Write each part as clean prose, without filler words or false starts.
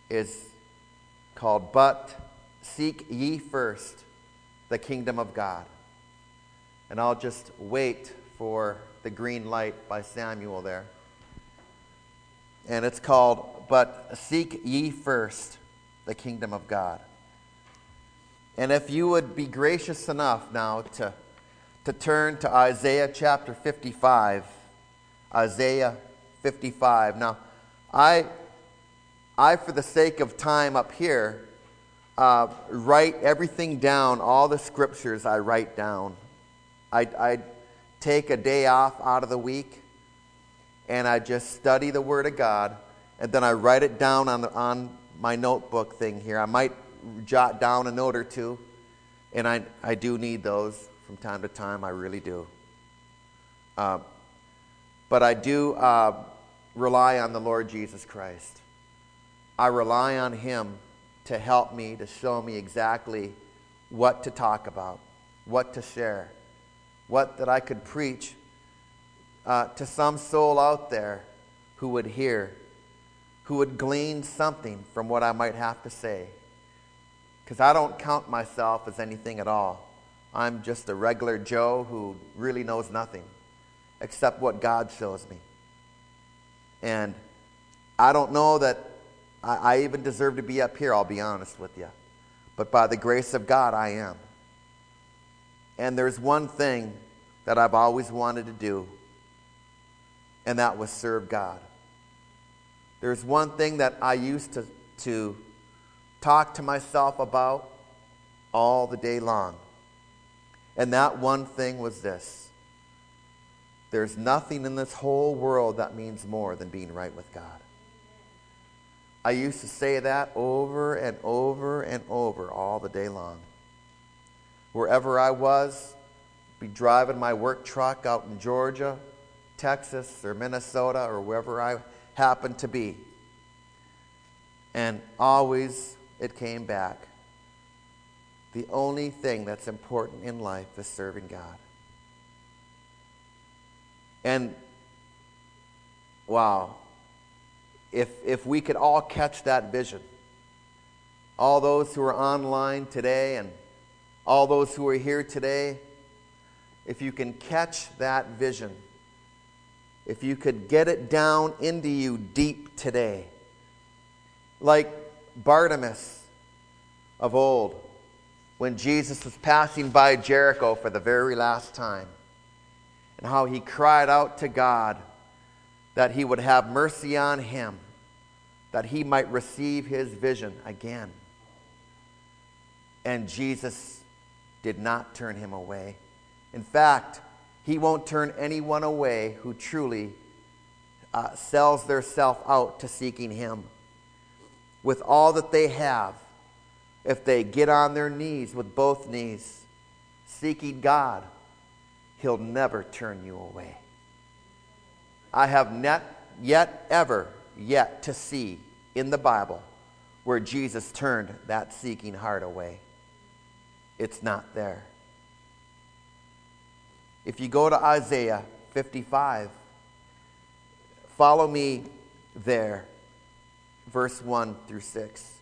is called, "But Seek Ye First the Kingdom of God." And I'll just wait for the green light by Samuel there. And it's called, "But Seek Ye First the Kingdom of God." And if you would be gracious enough now to turn to Isaiah chapter 55. Isaiah 55. Now, I for the sake of time up here, write everything down. All the scriptures I write down. I take a day off out of the week, and I just study the Word of God, and then I write it down on my notebook thing here. I might jot down a note or two, and I do need those from time to time. I really do. But I do rely on the Lord Jesus Christ. I rely on Him to help me, to show me exactly what to talk about, what to share, what that I could preach to some soul out there who would hear, who would glean something from what I might have to say. Because I don't count myself as anything at all. I'm just a regular Joe who really knows nothing except what God shows me. And I don't know that I even deserve to be up here, I'll be honest with you. But by the grace of God, I am. And there's one thing that I've always wanted to do, and that was serve God. There's one thing that I used to talk to myself about all the day long. And that one thing was this: there's nothing in this whole world that means more than being right with God. I used to say that over and over and over all the day long. Wherever I was, be driving my work truck out in Georgia, Texas, or Minnesota, or wherever I happened to be. And always it came back. The only thing that's important in life is serving God. And wow, if we could all catch that vision, all those who are online today and all those who are here today, if you can catch that vision, if you could get it down into you deep today, like Bartimaeus of old, when Jesus was passing by Jericho for the very last time, and how he cried out to God that He would have mercy on him, that he might receive his vision again. And Jesus did not turn him away. In fact, He won't turn anyone away who truly sells their self out to seeking Him. With all that they have, if they get on their knees with both knees, seeking God, He'll never turn you away. I have not yet to see in the Bible where Jesus turned that seeking heart away. It's not there. If you go to Isaiah 55, follow me there, verse 1 through 6.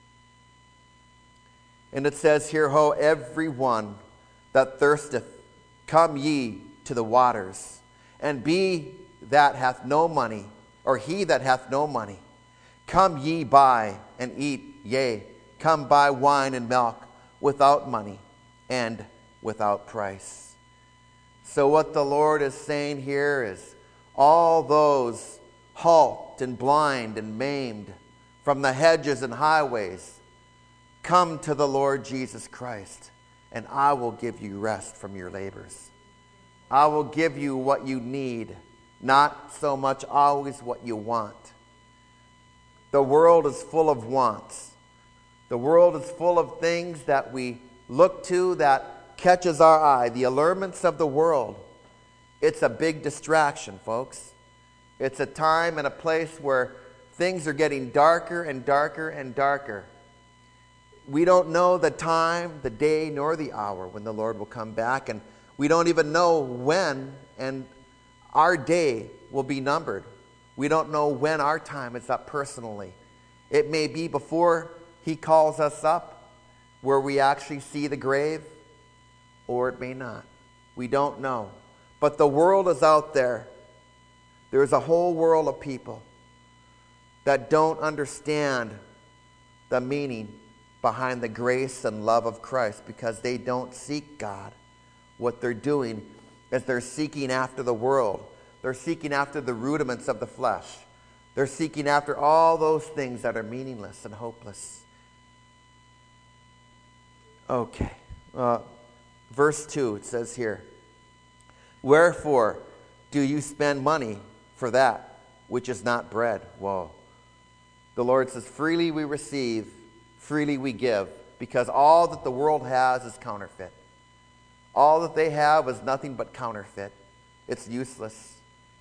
And it says here, "Ho, every one that thirsteth, come ye to the waters, and be that hath no money, or he that hath no money, come ye buy and eat, yea, come buy wine and milk without money and without price." So what the Lord is saying here is, all those halt and blind and maimed from the hedges and highways, come to the Lord Jesus Christ, and I will give you rest from your labors. I will give you what you need, not so much always what you want. The world is full of wants. The world is full of things that we look to that catches our eye, the allurements of the world. It's a big distraction, folks. It's a time and a place where things are getting darker and darker and darker. We don't know the time, the day, nor the hour when the Lord will come back, and we don't even know when, and our day will be numbered. We don't know when our time is up personally. It may be before he calls us up, where we actually see the grave, or it may not. We don't know. But the world is out there. There's a whole world of people that don't understand the meaning behind the grace and love of Christ, because they don't seek God. What they're doing is they're seeking after the world. They're seeking after the rudiments of the flesh. They're seeking after all those things that are meaningless and hopeless. Okay. Verse 2, it says here, "Wherefore do you spend money for that which is not bread?" Whoa. The Lord says, freely we receive, freely we give, because all that the world has is counterfeit. All that they have is nothing but counterfeit. It's useless.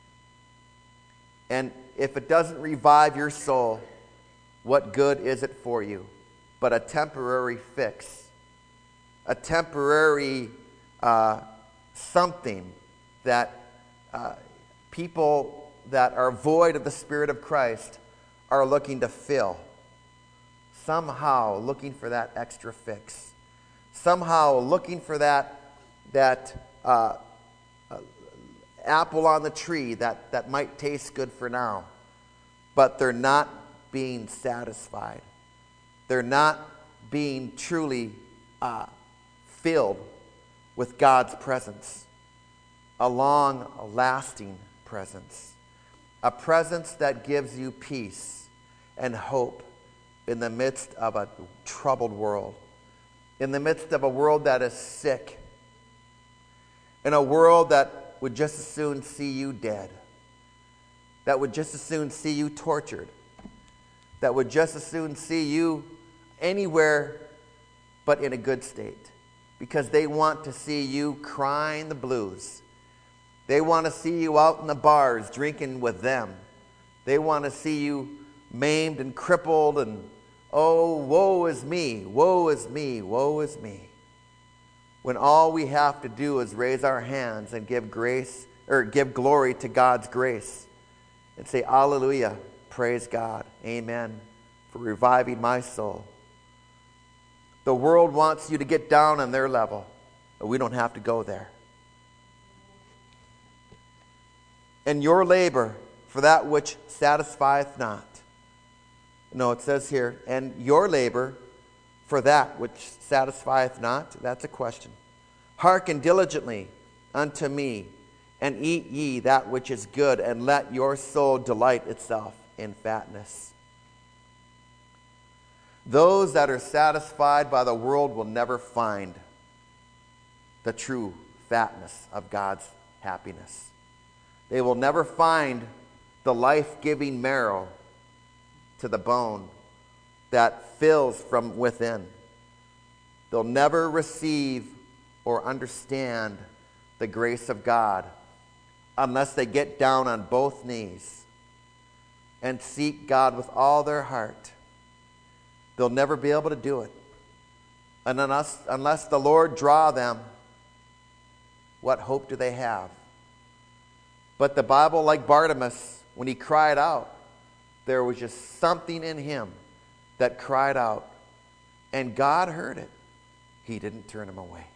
And if it doesn't revive your soul, what good is it for you? But a temporary fix, a temporary something that people that are void of the Spirit of Christ are looking to fill. Somehow looking for that extra fix. Somehow looking for that apple on the tree that might taste good for now. But they're not being satisfied. They're not being truly filled with God's presence. A long, lasting presence. A presence that gives you peace and hope in the midst of a troubled world. In the midst of a world that is sick. In a world that would just as soon see you dead. That would just as soon see you tortured. That would just as soon see you anywhere but in a good state. Because they want to see you crying the blues. They want to see you out in the bars drinking with them. They want to see you maimed and crippled and, oh, woe is me, woe is me, woe is me. When all we have to do is raise our hands and give grace, or give glory to God's grace. And say, hallelujah, praise God, amen, for reviving my soul. The world wants you to get down on their level, but we don't have to go there. And your labor for that which satisfieth not. No, it says here, and your labor for that which satisfieth not. That's a question. Hearken diligently unto me, and eat ye that which is good, and let your soul delight itself in fatness. Those that are satisfied by the world will never find the true fatness of God's happiness. They will never find the life-giving marrow to the bone that fills from within. They'll never receive or understand the grace of God unless they get down on both knees and seek God with all their heart. They'll never be able to do it. And unless the Lord draw them, what hope do they have? But the Bible, like Bartimaeus, when he cried out, there was just something in him that cried out. And God heard it. He didn't turn him away.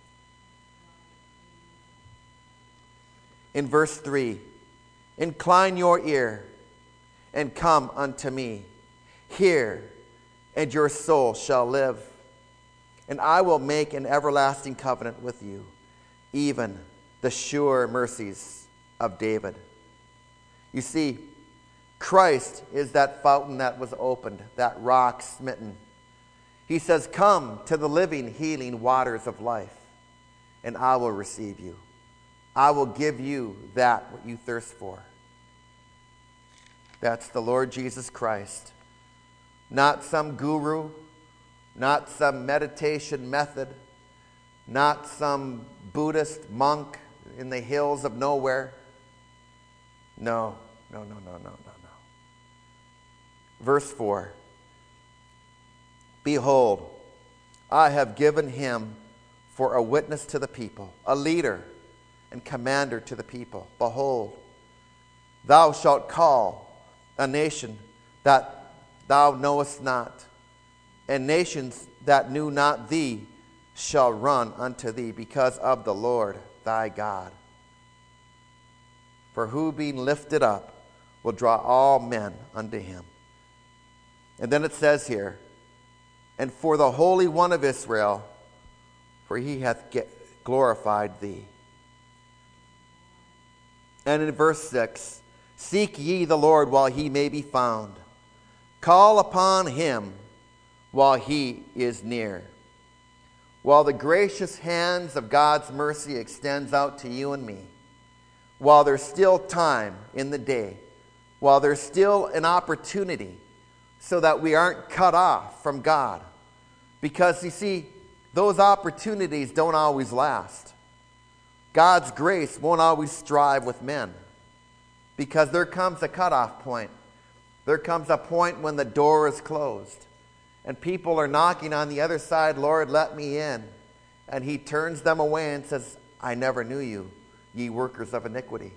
In verse 3, incline your ear and come unto me. Hear, and your soul shall live. And I will make an everlasting covenant with you, even the sure mercies of David. You see, Christ is that fountain that was opened, that rock smitten. He says, come to the living, healing waters of life, and I will receive you. I will give you that what you thirst for. That's the Lord Jesus Christ. Not some guru, not some meditation method, not some Buddhist monk in the hills of nowhere. No. Verse 4. Behold, I have given him for a witness to the people, a leader and commander to the people. Behold, thou shalt call a nation that thou knowest not, and nations that knew not thee shall run unto thee because of the Lord thy God. For who being lifted up will draw all men unto him. And then it says here, and for the Holy One of Israel, for he hath glorified thee. And in verse 6, seek ye the Lord while he may be found. Call upon him while he is near. While the gracious hands of God's mercy extends out to you and me, while there's still time in the day, while there's still an opportunity so that we aren't cut off from God. Because, you see, those opportunities don't always last. God's grace won't always strive with men. Because there comes a cutoff point. There comes a point when the door is closed. And people are knocking on the other side, Lord, let me in. And he turns them away and says, I never knew you, ye workers of iniquity.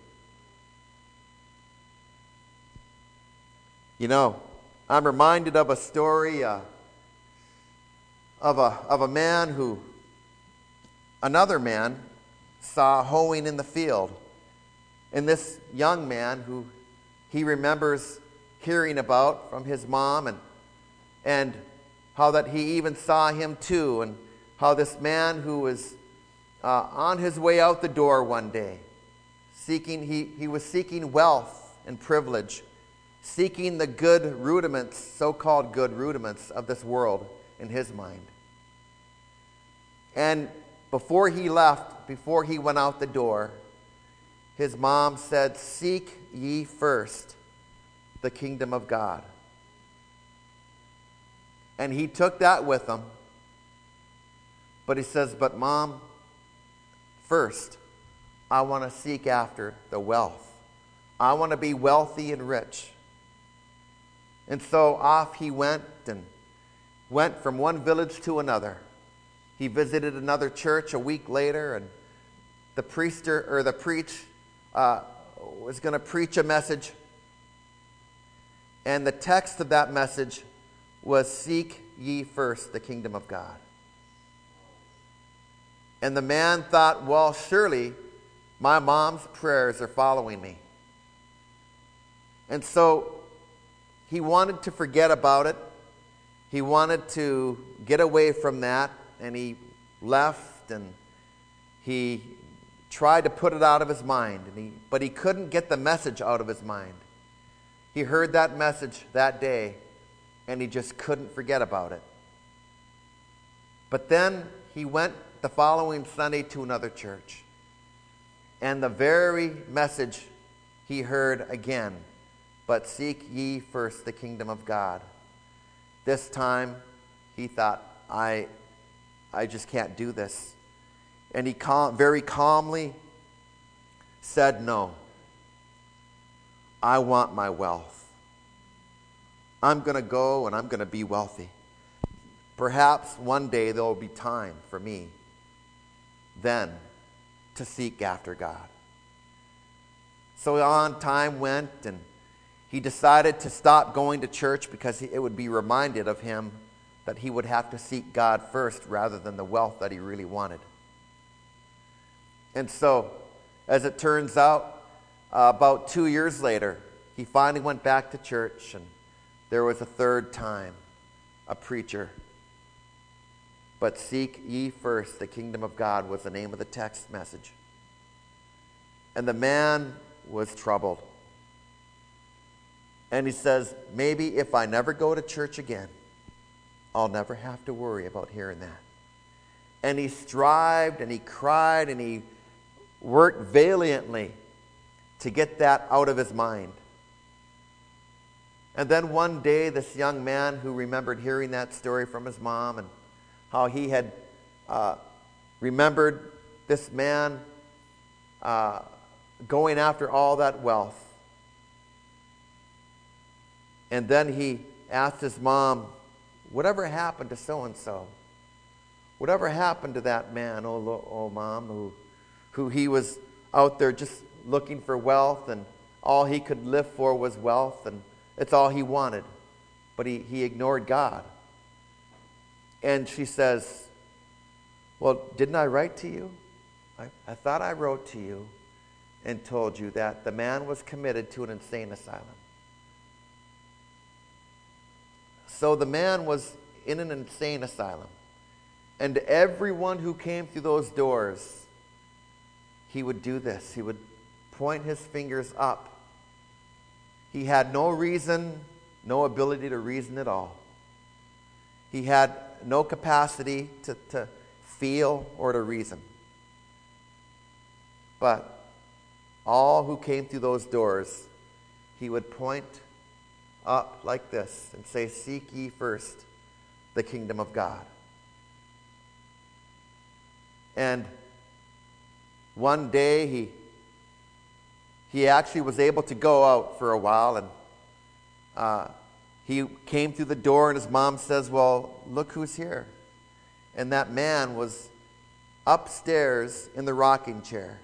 You know, I'm reminded of a story of a man who, another man, saw hoeing in the field. And this young man who he remembers hearing about from his mom and how that he even saw him too, and how this man who was on his way out the door one day, he was seeking wealth and privilege, seeking the good rudiments, so-called good rudiments of this world in his mind. And before he left, before he went out the door, his mom said, seek ye first the kingdom of God. And he took that with him. But he says, but Mom, first, I want to seek after the wealth. I want to be wealthy and rich. And so off he went and went from one village to another. He visited another church a week later, and the priest was going to preach a message. And the text of that message was, seek ye first the kingdom of God. And the man thought, well, surely my mom's prayers are following me. And so he wanted to forget about it. He wanted to get away from that, and he left, and he tried to put it out of his mind, but he couldn't get the message out of his mind. He heard that message that day, and he just couldn't forget about it. But then he went the following Sunday to another church, and the very message he heard again, but seek ye first the kingdom of God. This time he thought, I just can't do this. And he very calmly said, no, I want my wealth. I'm going to go and I'm going to be wealthy. Perhaps one day there will be time for me then to seek after God. So on time went, and he decided to stop going to church because it would be reminded of him that he would have to seek God first rather than the wealth that he really wanted. And so, as it turns out, about 2 years later, he finally went back to church, and there was a third time a preacher. But seek ye first the kingdom of God was the name of the text message. And the man was troubled. And he says, maybe if I never go to church again, I'll never have to worry about hearing that. And he strived and he cried and he worked valiantly to get that out of his mind. And then one day, this young man who remembered hearing that story from his mom and how he had remembered this man going after all that wealth. And then he asked his mom, whatever happened to so-and-so? Whatever happened to that man, oh Mom, who he was out there just looking for wealth, and all he could live for was wealth, and it's all he wanted. but he ignored God. And she says, well, didn't I write to you? I thought I wrote to you and told you that the man was committed to an insane asylum. So the man was in an insane asylum. And everyone who came through those doors, he would do this. He would point his fingers up. He had no reason, no ability to reason at all. He had no capacity to feel or to reason. But all who came through those doors, he would point up like this and say, seek ye first the kingdom of God. And one day he actually was able to go out for a while, and he came through the door, and his mom says, well, look who's here. And that man was upstairs in the rocking chair,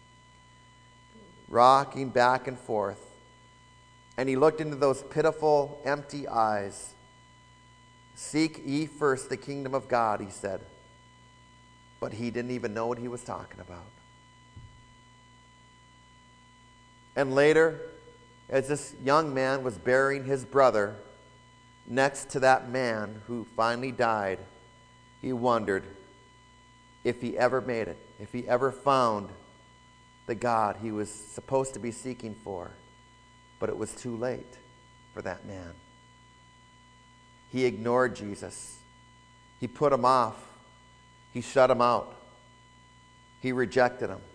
rocking back and forth. And he looked into those pitiful, empty eyes. Seek ye first the kingdom of God, he said. But he didn't even know what he was talking about. And later, as this young man was burying his brother next to that man who finally died, he wondered if he ever made it, if he ever found the God he was supposed to be seeking for. But it was too late for that man. He ignored Jesus. He put him off. He shut him out. He rejected him.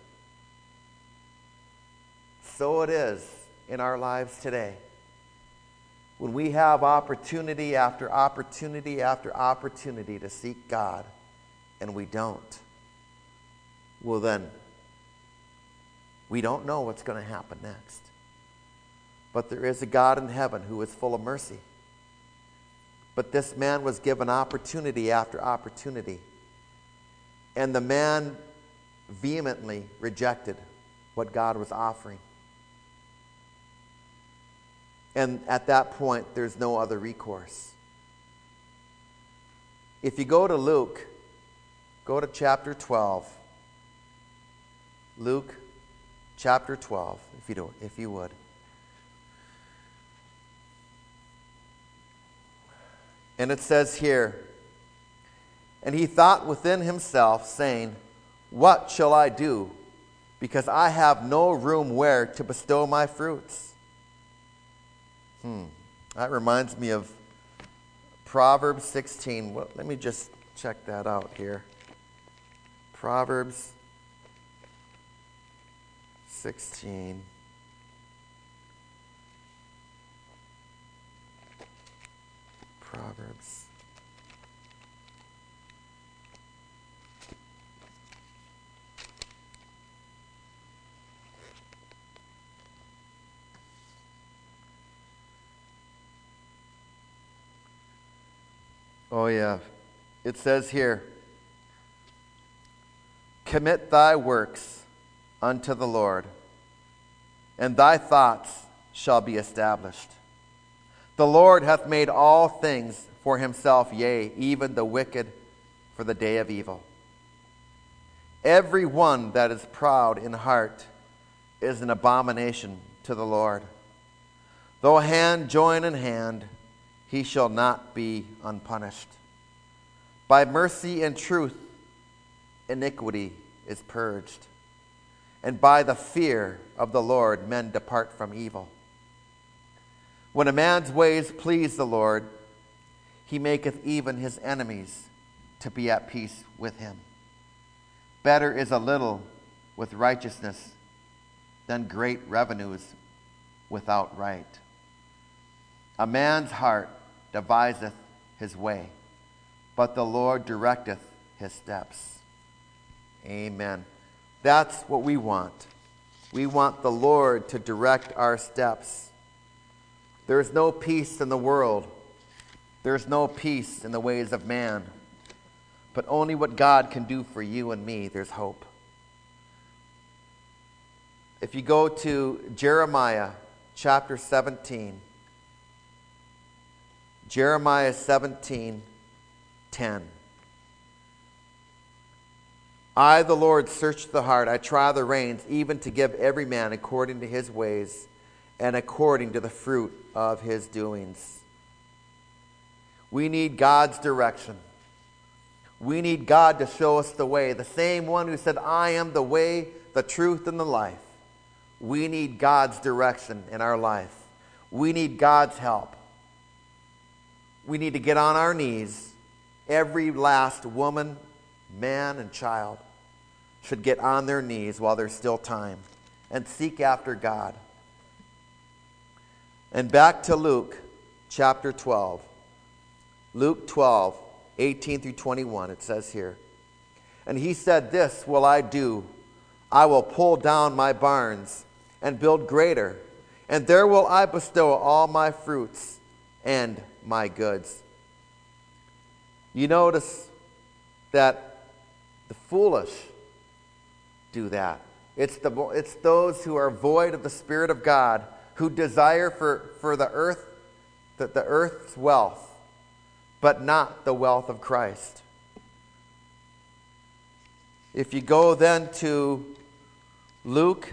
So it is in our lives today. When we have opportunity after opportunity after opportunity to seek God, and we don't, well then, we don't know what's going to happen next. But there is a God in heaven who is full of mercy. But this man was given opportunity after opportunity. And the man vehemently rejected what God was offering. And at that point, there's no other recourse. If you go to Luke, go to chapter 12. Luke chapter 12, if you would. And it says here, and he thought within himself, saying, what shall I do? Because I have no room where to bestow my fruits. That reminds me of Proverbs 16. Well, let me just check that out here. Proverbs 16. Proverbs. Oh yeah. It says here, commit thy works unto the Lord, and thy thoughts shall be established. The Lord hath made all things for himself, yea, even the wicked for the day of evil. Every one that is proud in heart is an abomination to the Lord. Though hand join in hand, he shall not be unpunished. By mercy and truth, iniquity is purged. And by the fear of the Lord, men depart from evil. When a man's ways please the Lord, he maketh even his enemies to be at peace with him. Better is a little with righteousness than great revenues without right. A man's heart deviseth his way, but the Lord directeth his steps. Amen. That's what we want. We want the Lord to direct our steps. There is no peace in the world. There is no peace in the ways of man. But only what God can do for you and me, there's hope. If you go to Jeremiah chapter 17, Jeremiah 17:10. I, the Lord, search the heart. I try the reins, even to give every man according to his ways and according to the fruit of his doings. We need God's direction. We need God to show us the way. The same one who said, I am the way, the truth, and the life. We need God's direction in our life. We need God's help. We need to get on our knees. Every last woman, man, and child should get on their knees while there's still time and seek after God. And back to Luke chapter 12. Luke 12, 18 through 21, it says here. And he said, this will I do. I will pull down my barns and build greater, and there will I bestow all my fruits and my goods. You notice that the foolish do that. It's those who are void of the Spirit of God, who desire for the earth's wealth, but not the wealth of Christ. If you go then to Luke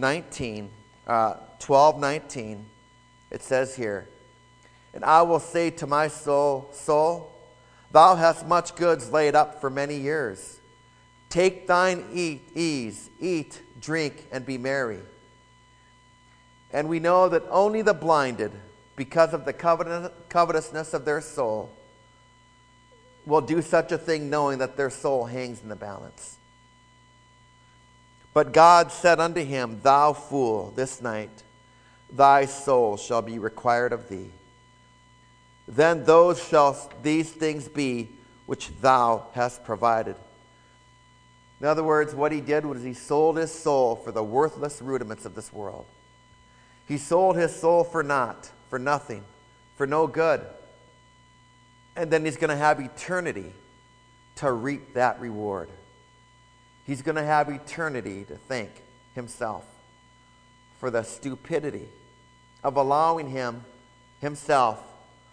12:19, it says here, and I will say to my soul, thou hast much goods laid up for many years. Take thine ease, eat, drink, and be merry. And we know that only the blinded, because of the covetousness of their soul, will do such a thing knowing that their soul hangs in the balance. But God said unto him, thou fool, this night thy soul shall be required of thee. Then those shall these things be which thou hast provided. In other words, what he did was he sold his soul for the worthless rudiments of this world. He sold his soul for naught, for nothing, for no good. And then he's going to have eternity to reap that reward. He's going to have eternity to thank himself for the stupidity of allowing himself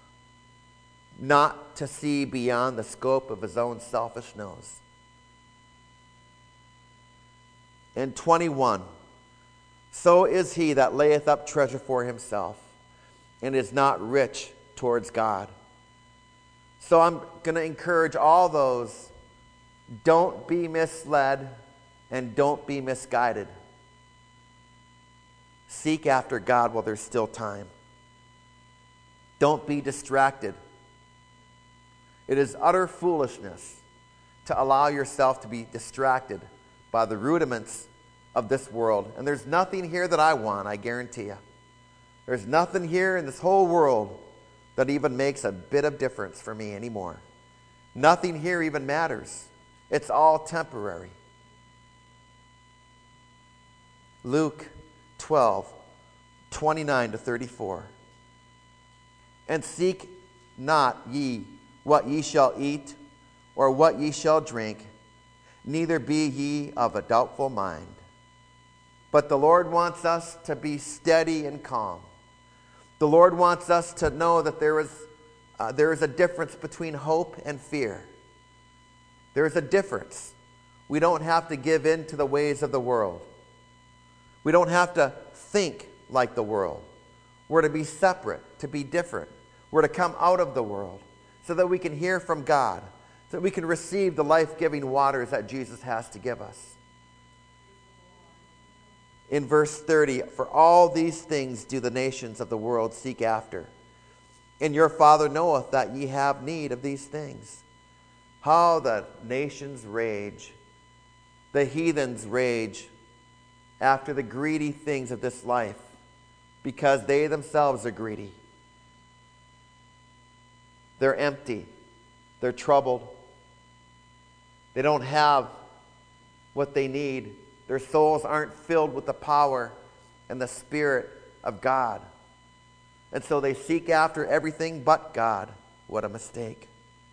not to see beyond the scope of his own selfish nose. And 21, so is he that layeth up treasure for himself and is not rich towards God. So I'm going to encourage all those, don't be misled and don't be misguided. Seek after God while there's still time. Don't be distracted. It is utter foolishness to allow yourself to be distracted by the rudiments of this world. And there's nothing here that I want, I guarantee you. There's nothing here in this whole world that even makes a bit of difference for me anymore. Nothing here even matters. It's all temporary. Luke 12, 29 to 34. And seek not ye what ye shall eat, or what ye shall drink, neither be ye of a doubtful mind. But the Lord wants us to be steady and calm. The Lord wants us to know that there is a difference between hope and fear. There is a difference. We don't have to give in to the ways of the world. We don't have to think like the world. We're to be separate, to be different. We're to come out of the world so that we can hear from God, so that we can receive the life-giving waters that Jesus has to give us. In verse 30, for all these things do the nations of the world seek after. And your Father knoweth that ye have need of these things. How the nations rage, the heathens rage after the greedy things of this life, because they themselves are greedy. They're empty. They're troubled. They don't have what they need. Their souls aren't filled with the power and the Spirit of God. And so they seek after everything but God. What a mistake.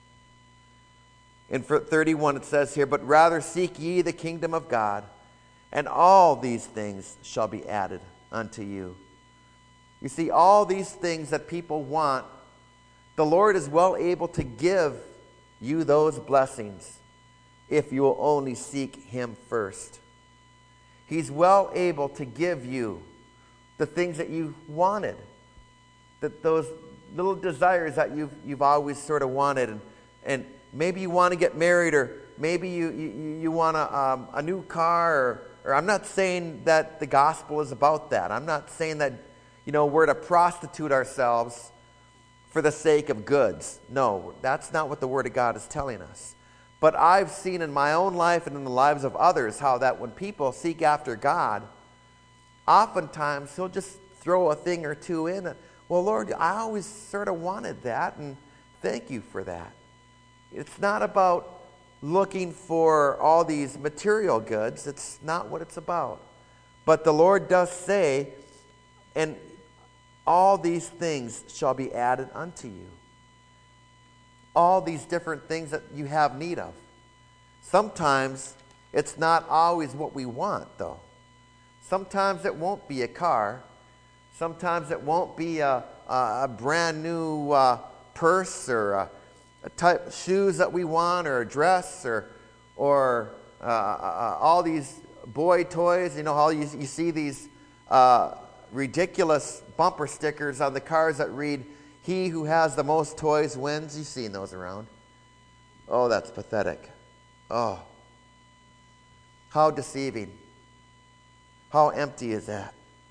In 31 it says here, but rather seek ye the kingdom of God, and all these things shall be added unto you. You see, all these things that people want The Lord is well able to give you those blessings if you will only seek Him first. He's well able to give you the things that you wanted, those little desires that you've always sort of wanted. And maybe you want to get married, or maybe you want a new car, or I'm not saying that the gospel is about that. I'm not saying that, we're to prostitute ourselves for the sake of goods. No, that's not what the Word of God is telling us. But I've seen in my own life and in the lives of others how that when people seek after God, oftentimes He'll just throw a thing or two in. Well, Lord, I always sort of wanted that, and thank you for that. It's not about looking for all these material goods. It's not what it's about. But the Lord does say, and all these things shall be added unto you. All these different things that you have need of. Sometimes it's not always what we want, though. Sometimes it won't be a car. Sometimes it won't be a brand new purse, or a type of shoes that we want, or a dress, or all these boy toys. How you see these ridiculous bumper stickers on the cars that read, "He who has the most toys wins." You've seen those around. Oh, that's pathetic. Oh, how deceiving. How empty is that?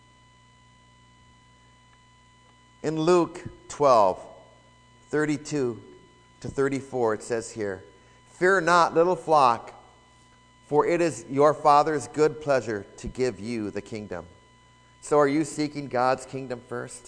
In Luke 12:32-34, it says here, "Fear not, little flock, for it is your Father's good pleasure to give you the kingdom." So are you seeking God's kingdom first?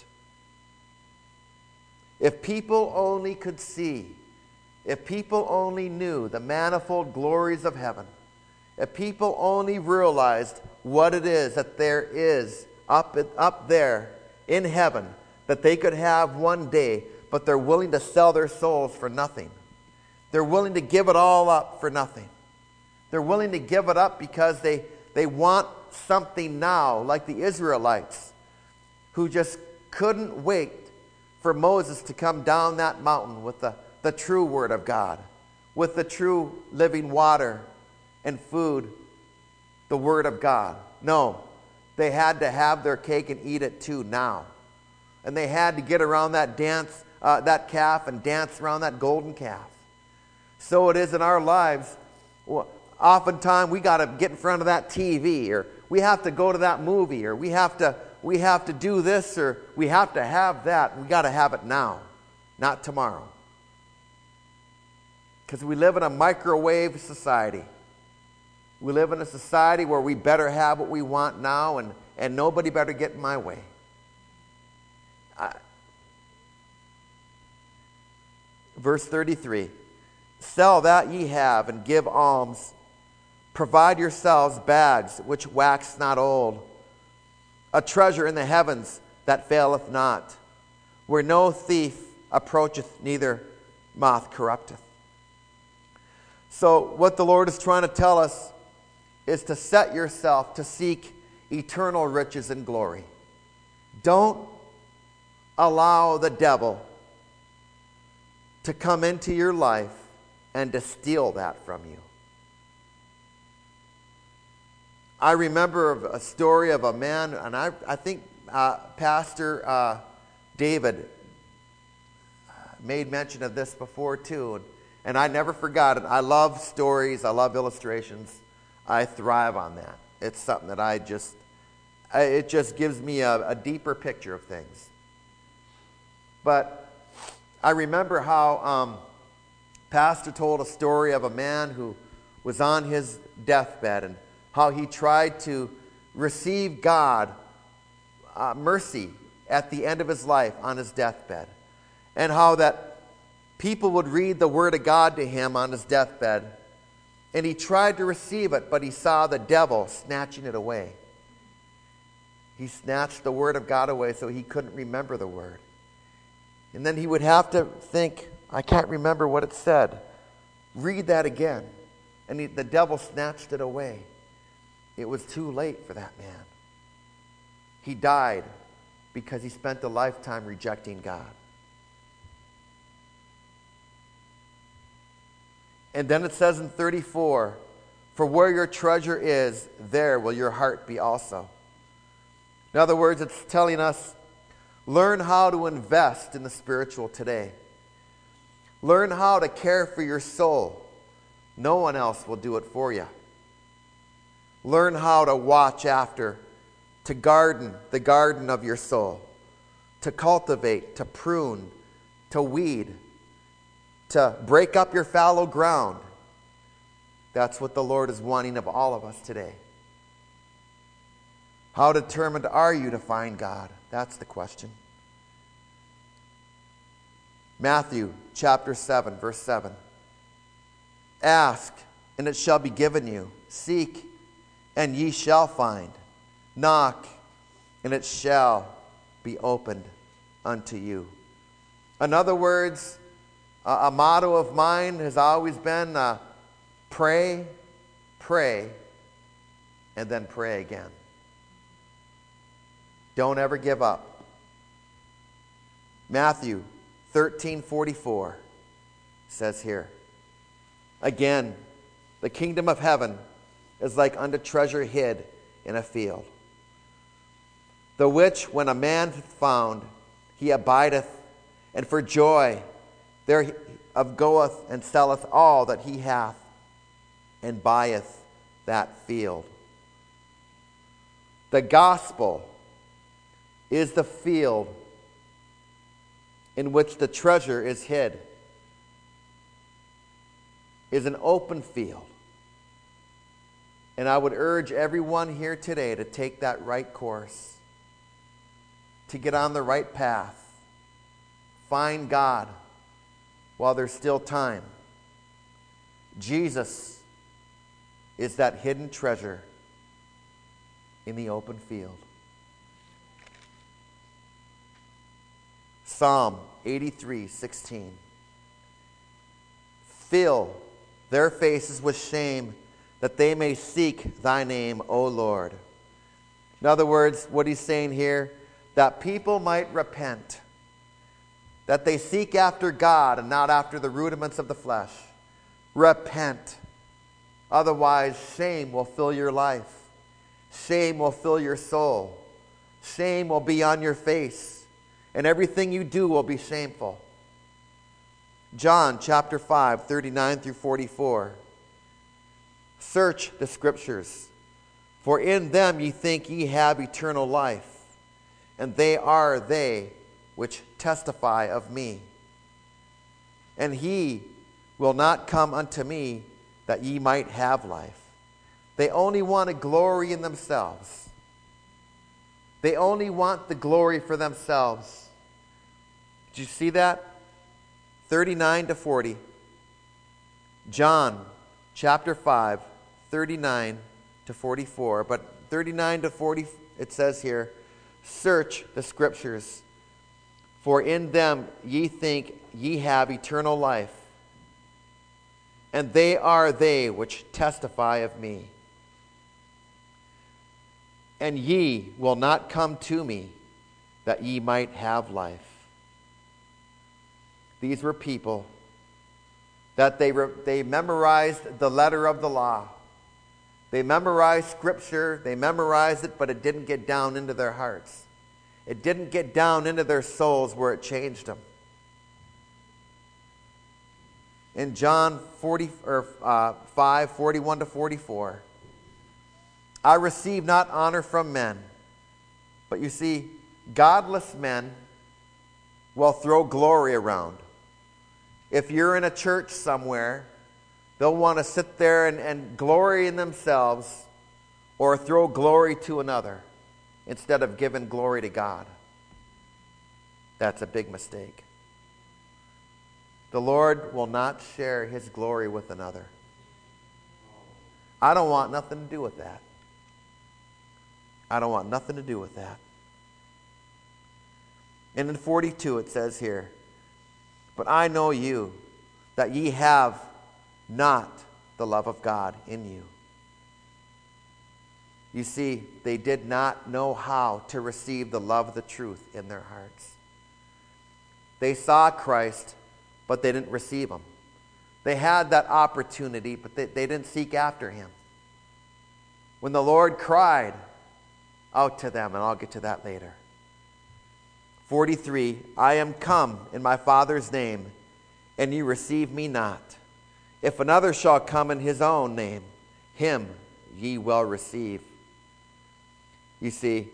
If people only could see, if people only knew the manifold glories of heaven, if people only realized what it is that there is up there in heaven that they could have one day, but they're willing to sell their souls for nothing. They're willing to give it all up for nothing. They're willing to give it up because they want something now, like the Israelites, who just couldn't wait for Moses to come down that mountain with the true Word of God, with the true living water and food, the Word of God. No, they had to have their cake and eat it too now. And they had to get around that calf and dance around that golden calf. So it is in our lives. Oftentimes we got to get in front of that TV, or we have to go to that movie, or we have to do this, or we have to have that. We got to have it now, not tomorrow. Because we live in a microwave society. We live in a society where we better have what we want now, and nobody better get in my way. Verse 33, "Sell that ye have, and give alms. Provide yourselves bags which wax not old, a treasure in the heavens that faileth not, where no thief approacheth, neither moth corrupteth." So what the Lord is trying to tell us is to set yourself to seek eternal riches and glory. Don't allow the devil to come into your life and to steal that from you. I remember a story of a man, and I think Pastor David made mention of this before too, and I never forgot it. I love stories. I love illustrations. I thrive on that. It's something that it just gives me a deeper picture of things. But I remember how Pastor told a story of a man who was on his deathbed, and how he tried to receive God mercy at the end of his life on his deathbed. And how that people would read the Word of God to him on his deathbed, and he tried to receive it, but he saw the devil snatching it away. He snatched the Word of God away so he couldn't remember the Word. And then he would have to think, I can't remember what it said. Read that again. And the devil snatched it away. It was too late for that man. He died because he spent a lifetime rejecting God. And then it says in 34, for where your treasure is, there will your heart be also. In other words, it's telling us, learn how to invest in the spiritual today. Learn how to care for your soul. No one else will do it for you. Learn how to watch after, to garden the garden of your soul, to cultivate, to prune, to weed, to break up your fallow ground. That's what the Lord is wanting of all of us today. How determined are you to find God? That's the question. Matthew chapter 7, verse 7. Ask, and it shall be given you. Seek, and ye shall find. Knock, and it shall be opened unto you. In other words, a motto of mine has always been pray, pray, and then pray again. Don't ever give up. Matthew 13:44 says here, again, the kingdom of heaven is like unto treasure hid in a field, the which when a man hath found, he abideth, and for joy thereof goeth and selleth all that he hath, and buyeth that field. The gospel is the field in which the treasure is hid, is an open field. And I would urge everyone here today to take that right course, to get on the right path, find God while there's still time. Jesus is that hidden treasure in the open field. Psalm 83:16. Fill their faces with shame, that they may seek thy name, O Lord. In other words, what he's saying here, that people might repent, that they seek after God and not after the rudiments of the flesh. Repent. Otherwise, shame will fill your life. Shame will fill your soul. Shame will be on your face. And everything you do will be shameful. John chapter 5, 39 through 44. Search the scriptures, for in them ye think ye have eternal life, and they are they which testify of me. And he will not come unto me that ye might have life. They only want to glory in themselves. They only want the glory for themselves. Did you see that? 39 to 40. John chapter 5, 39 to 44. But 39 to 40, it says here, search the scriptures, for in them ye think ye have eternal life, and they are they which testify of me. And ye will not come to me that ye might have life. These were people that they memorized the letter of the law. They memorized scripture, they memorized it, but it didn't get down into their hearts. It didn't get down into their souls where it changed them. In John 5, 41 to 44, I receive not honor from men. But you see, godless men will throw glory around. If you're in a church somewhere, they'll want to sit there and glory in themselves or throw glory to another instead of giving glory to God. That's a big mistake. The Lord will not share his glory with another. I don't want nothing to do with that. I don't want nothing to do with that. And in 42 it says here, but I know you, that ye have not the love of God in you. You see, they did not know how to receive the love of the truth in their hearts. They saw Christ, but they didn't receive him. They had that opportunity, but they didn't seek after him. When the Lord cried out to them, and I'll get to that later. 43, I am come in my Father's name, and ye receive me not. If another shall come in his own name, him ye will receive. You see,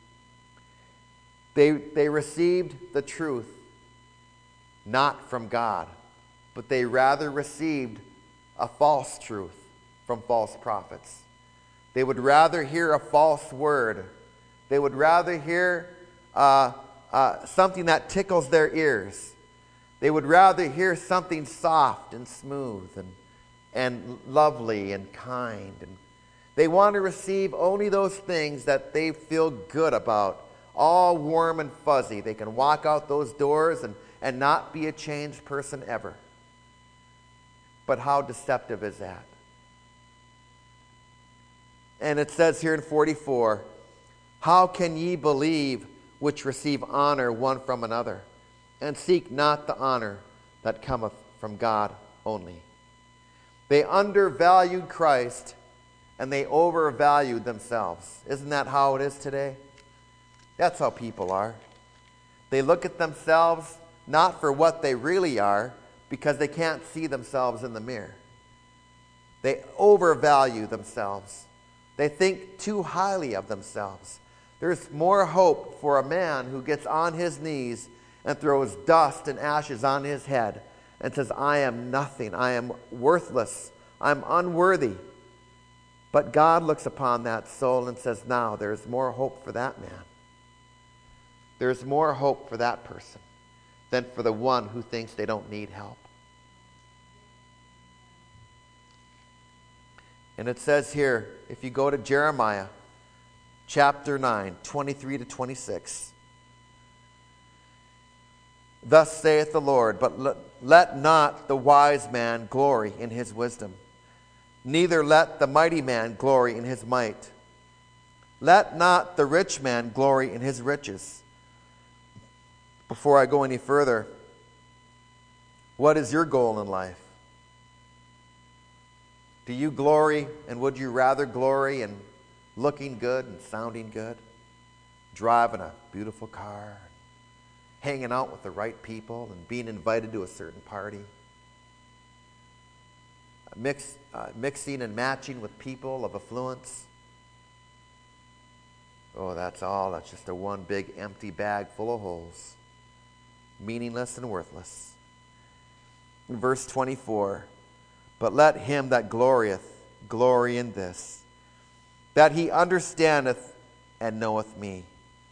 they received the truth not from God, but they rather received a false truth from false prophets. They would rather hear a false word. They would rather hear something that tickles their ears. They would rather hear something soft and smooth and lovely and kind. And they want to receive only those things that they feel good about, all warm and fuzzy. They can walk out those doors and not be a changed person ever. But how deceptive is that? And it says here in 44, how can ye believe which receive honor one from another, and seek not the honor that cometh from God only? They undervalued Christ, and they overvalued themselves. Isn't that how it is today? That's how people are. They look at themselves not for what they really are, because they can't see themselves in the mirror. They overvalue themselves. They think too highly of themselves. There's more hope for a man who gets on his knees and throws dust and ashes on his head and says, I am nothing, I am worthless, I'm unworthy. But God looks upon that soul and says, now there's more hope for that man. There's more hope for that person than for the one who thinks they don't need help. And it says here, if you go to Jeremiah chapter 9, 23 to 26. Thus saith the Lord, but let not the wise man glory in his wisdom, neither let the mighty man glory in his might. Let not the rich man glory in his riches. Before I go any further, what is your goal in life? Do you glory, and would you rather glory in looking good and sounding good, driving a beautiful car, hanging out with the right people, and being invited to a certain party, mixing and matching with people of affluence? Oh, that's all. That's just a one big empty bag full of holes, meaningless and worthless. In verse 24, but let him that glorieth glory in this, that he understandeth and knoweth me.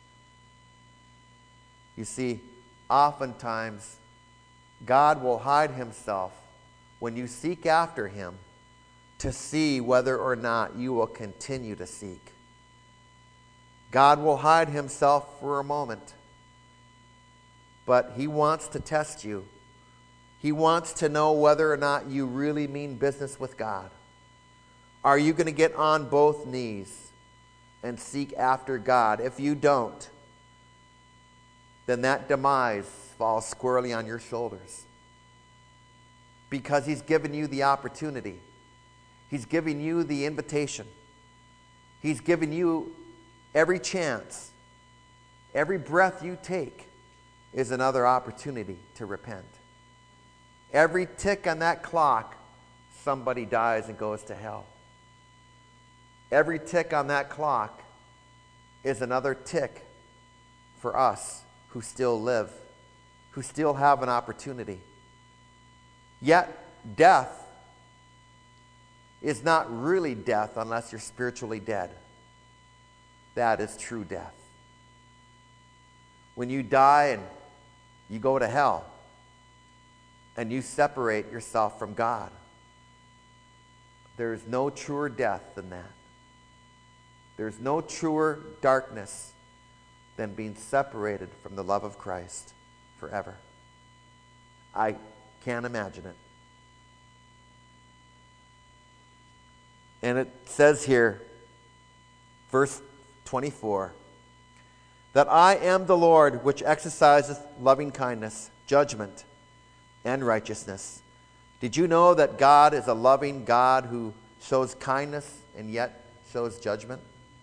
You see, oftentimes God will hide himself when you seek after him to see whether or not you will continue to seek. God will hide himself for a moment, but he wants to test you. He wants to know whether or not you really mean business with God. Are you going to get on both knees and seek after God? If you don't, then that demise falls squarely on your shoulders. Because he's given you the opportunity. He's given you the invitation. He's given you every chance. Every breath you take is another opportunity to repent. Every tick on that clock, somebody dies and goes to hell. Every tick on that clock is another tick for us who still live, who still have an opportunity. Yet, death is not really death unless you're spiritually dead. That is true death. When you die and you go to hell and you separate yourself from God, there is no truer death than that. There's no truer darkness than being separated from the love of Christ forever. I can't imagine it. And it says here, verse 24, that I am the Lord which exerciseth loving kindness, judgment, and righteousness, Did you know that God is a loving God who shows kindness and yet shows judgment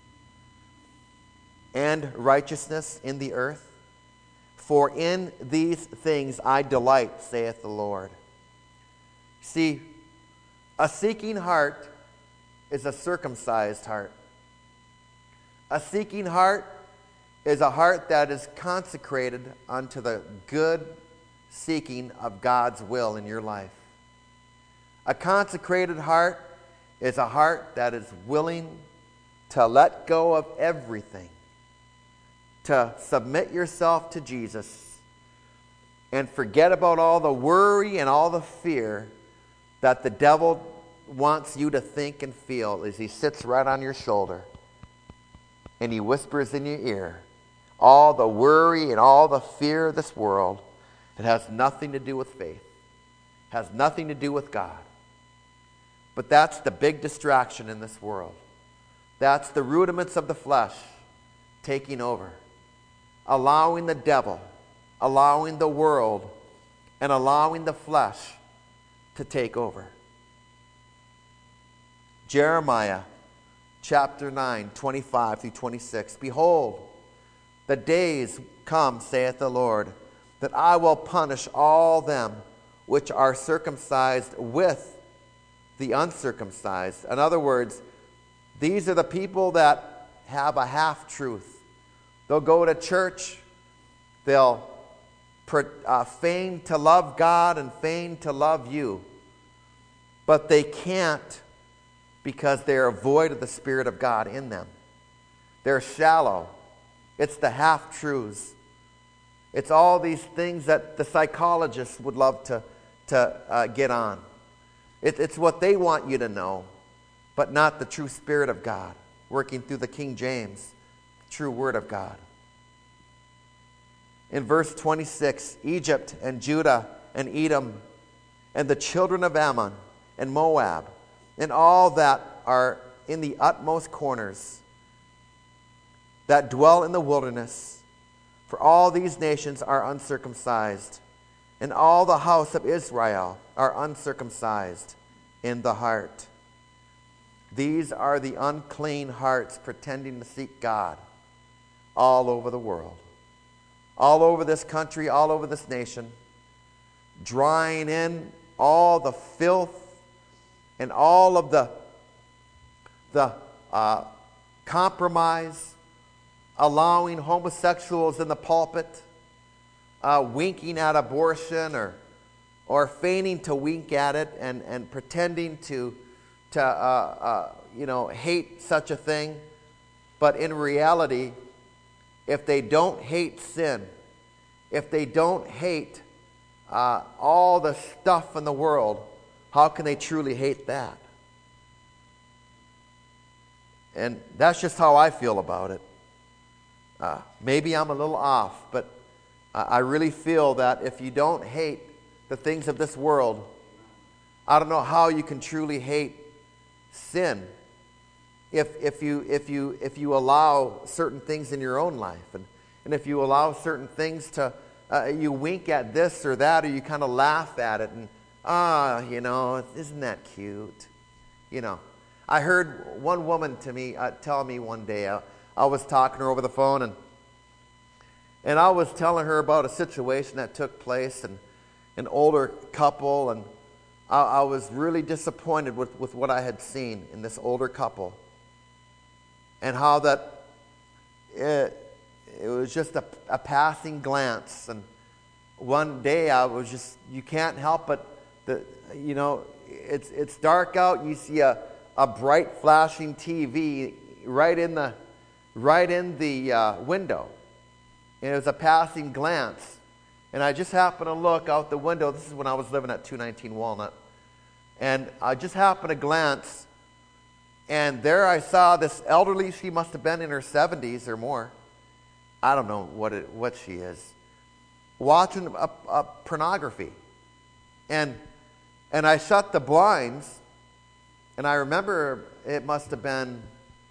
and righteousness in the earth? For in these things I delight, saith the Lord. See, a seeking heart is a circumcised heart. A seeking heart is a heart that is consecrated unto the good seeking of God's will in your life. A consecrated heart is a heart that is willing to let go of everything, to submit yourself to Jesus, and forget about all the worry and all the fear that the devil wants you to think and feel as he sits right on your shoulder and he whispers in your ear. All the worry and all the fear of this world, it has nothing to do with faith, has nothing to do with God. But that's the big distraction in this world. That's the rudiments of the flesh taking over, allowing the devil, allowing the world, and allowing the flesh to take over. Jeremiah chapter 9, 25 through 26. Behold, the days come, saith the Lord, that I will punish all them which are circumcised with the uncircumcised. In other words, these are the people that have a half-truth. They'll go to church, they'll feign to love God and feign to love you, but they can't because they are void of the Spirit of God in them. They're shallow. It's the half-truths. It's all these things that the psychologists would love to get on. It's what they want you to know, but not the true Spirit of God working through the King James, true Word of God. In verse 26, Egypt and Judah and Edom and the children of Ammon and Moab and all that are in the utmost corners that dwell in the wilderness, for all these nations are uncircumcised, and all the house of Israel are uncircumcised in the heart. These are the unclean hearts pretending to seek God all over the world, all over this country, all over this nation, drawing in all the filth and all of the compromise, allowing homosexuals in the pulpit, winking at abortion or feigning to wink at it and pretending to hate such a thing. But in reality, if they don't hate sin, if they don't hate all the stuff in the world, how can they truly hate that? And that's just how I feel about it. Maybe I'm a little off, but I really feel that if you don't hate the things of this world, I don't know how you can truly hate sin if you allow certain things in your own life, and if you allow certain things to you wink at this or that, or you kind of laugh at it and isn't that cute? I heard one woman tell me one day. I was talking to her over the phone, and I was telling her about a situation that took place, and an older couple, and I was really disappointed with what I had seen in this older couple, and how that it was just a passing glance. And one day I was just, you can't help but it's dark out. You see a bright flashing TV right in the window, and it was a passing glance. And I just happened to look out the window. This is when I was living at 219 Walnut. And I just happened to glance, and there I saw this elderly, she must have been in her 70s or more. I don't know what she is. Watching a pornography. And I shut the blinds, and I remember it must have been,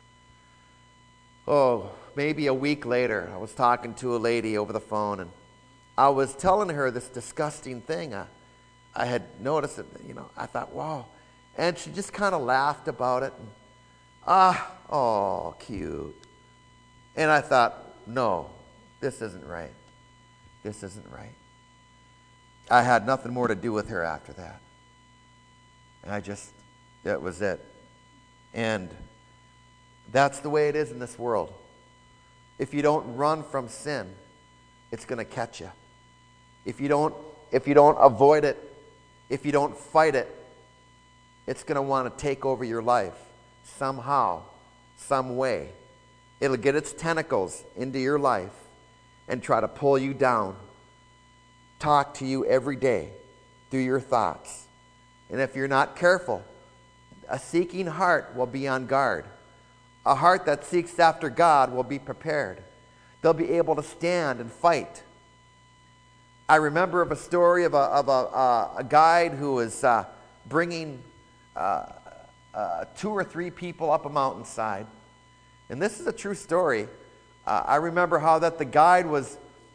maybe a week later. I was talking to a lady over the phone, and I was telling her this disgusting thing. I had noticed it, I thought, wow. And she just kind of laughed about it. And, oh, cute. And I thought, no, this isn't right. This isn't right. I had nothing more to do with her after that. And that was it. And that's the way it is in this world. If you don't run from sin, it's going to catch you. If you don't avoid it, if you don't fight it, it's going to want to take over your life somehow, some way. It'll get its tentacles into your life and try to pull you down, talk to you every day through your thoughts. And if you're not careful, a seeking heart will be on guard. A heart that seeks after God will be prepared. They'll be able to stand and fight. I remember of a story of a guide who was bringing 2 or 3 people up a mountainside. And this is a true story. I remember how that the guide was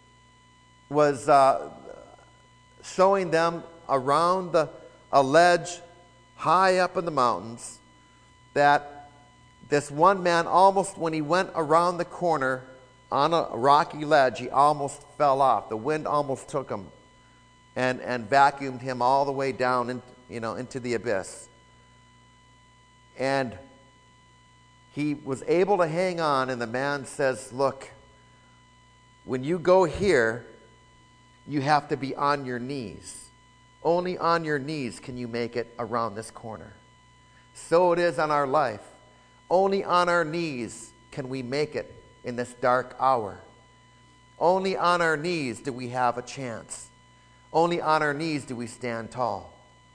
showing them around a ledge high up in the mountains, that this one man almost, when he went around the corner on a rocky ledge, he almost fell off. The wind almost took him and vacuumed him all the way down into the abyss. And he was able to hang on, and the man says, look, when you go here, you have to be on your knees. Only on your knees can you make it around this corner. So it is on our life. Only on our knees can we make it in this dark hour. Only on our knees do we have a chance. Only on our knees do we stand tall.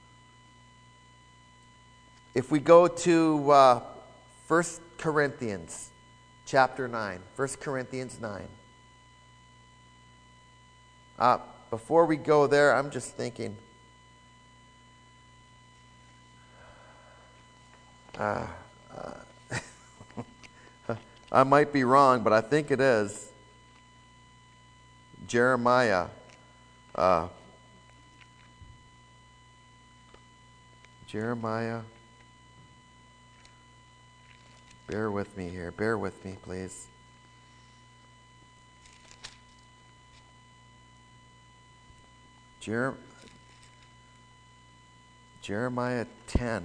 If we go to 1 Corinthians chapter 9, 1 Corinthians 9. Before we go there, I'm just thinking, I might be wrong, but I think it is Jeremiah. Jeremiah. Bear with me here. Bear with me, please. Jeremiah 10.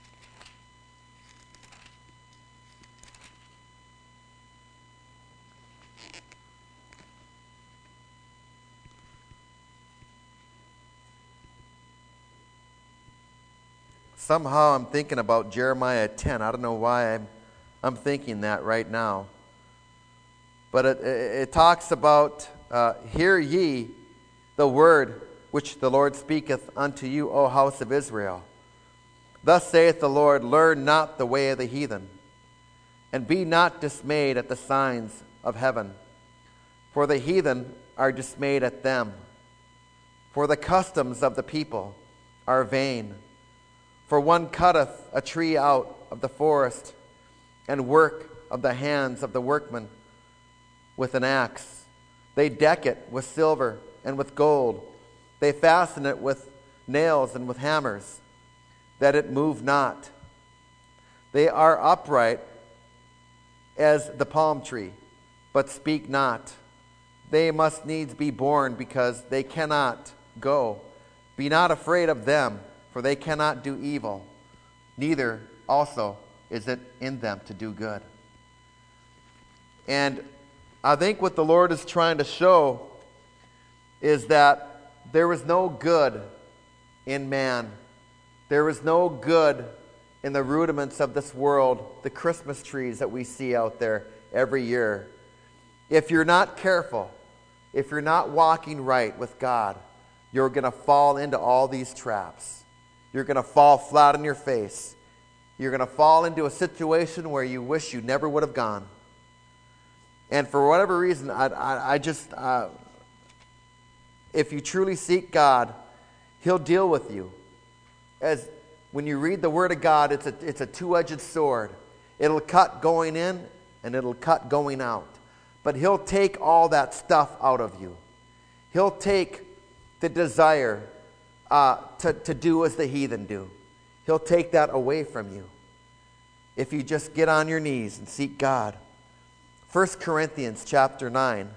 Somehow I'm thinking about Jeremiah 10. I don't know why I'm thinking that right now. But it talks about, hear ye the word which the Lord speaketh unto you, O house of Israel. Thus saith the Lord, learn not the way of the heathen, and be not dismayed at the signs of heaven. For the heathen are dismayed at them. For the customs of the people are vain. For one cutteth a tree out of the forest, and work of the hands of the workman with an axe. They deck it with silver and with gold. They fasten it with nails and with hammers, that it move not. They are upright as the palm tree, but speak not. They must needs be born, because they cannot go. Be not afraid of them, for they cannot do evil, neither also is it in them to do good. And I think what the Lord is trying to show is that there is no good in man. There is no good in the rudiments of this world, the Christmas trees that we see out there every year. If you're not careful, if you're not walking right with God, you're going to fall into all these traps. You're going to fall flat on your face. You're going to fall into a situation where you wish you never would have gone. And for whatever reason, if you truly seek God, He'll deal with you. As when you read the Word of God, it's a two-edged sword. It'll cut going in and it'll cut going out. But He'll take all that stuff out of you. He'll take the desire to do as the heathen do. He'll take that away from you if you just get on your knees and seek God. 1 Corinthians chapter 9,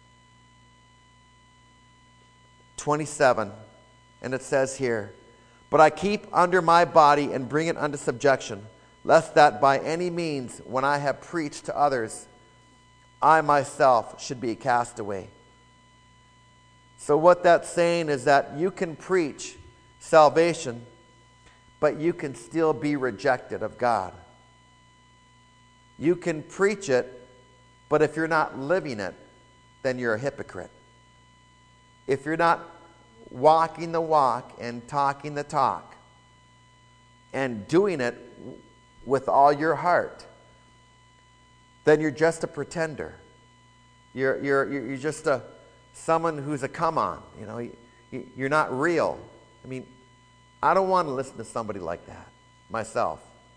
27, and it says here, "But I keep under my body and bring it unto subjection, lest that by any means, when I have preached to others, I myself should be a castaway." So what that's saying is that you can preach salvation, but you can still be rejected of God. You can preach it, but if you're not living it, then you're a hypocrite. If you're not walking the walk and talking the talk and doing it with all your heart, then you're just a pretender. You're just someone who's a come on. You know, you're not real. I mean, I don't want to listen to somebody like that myself.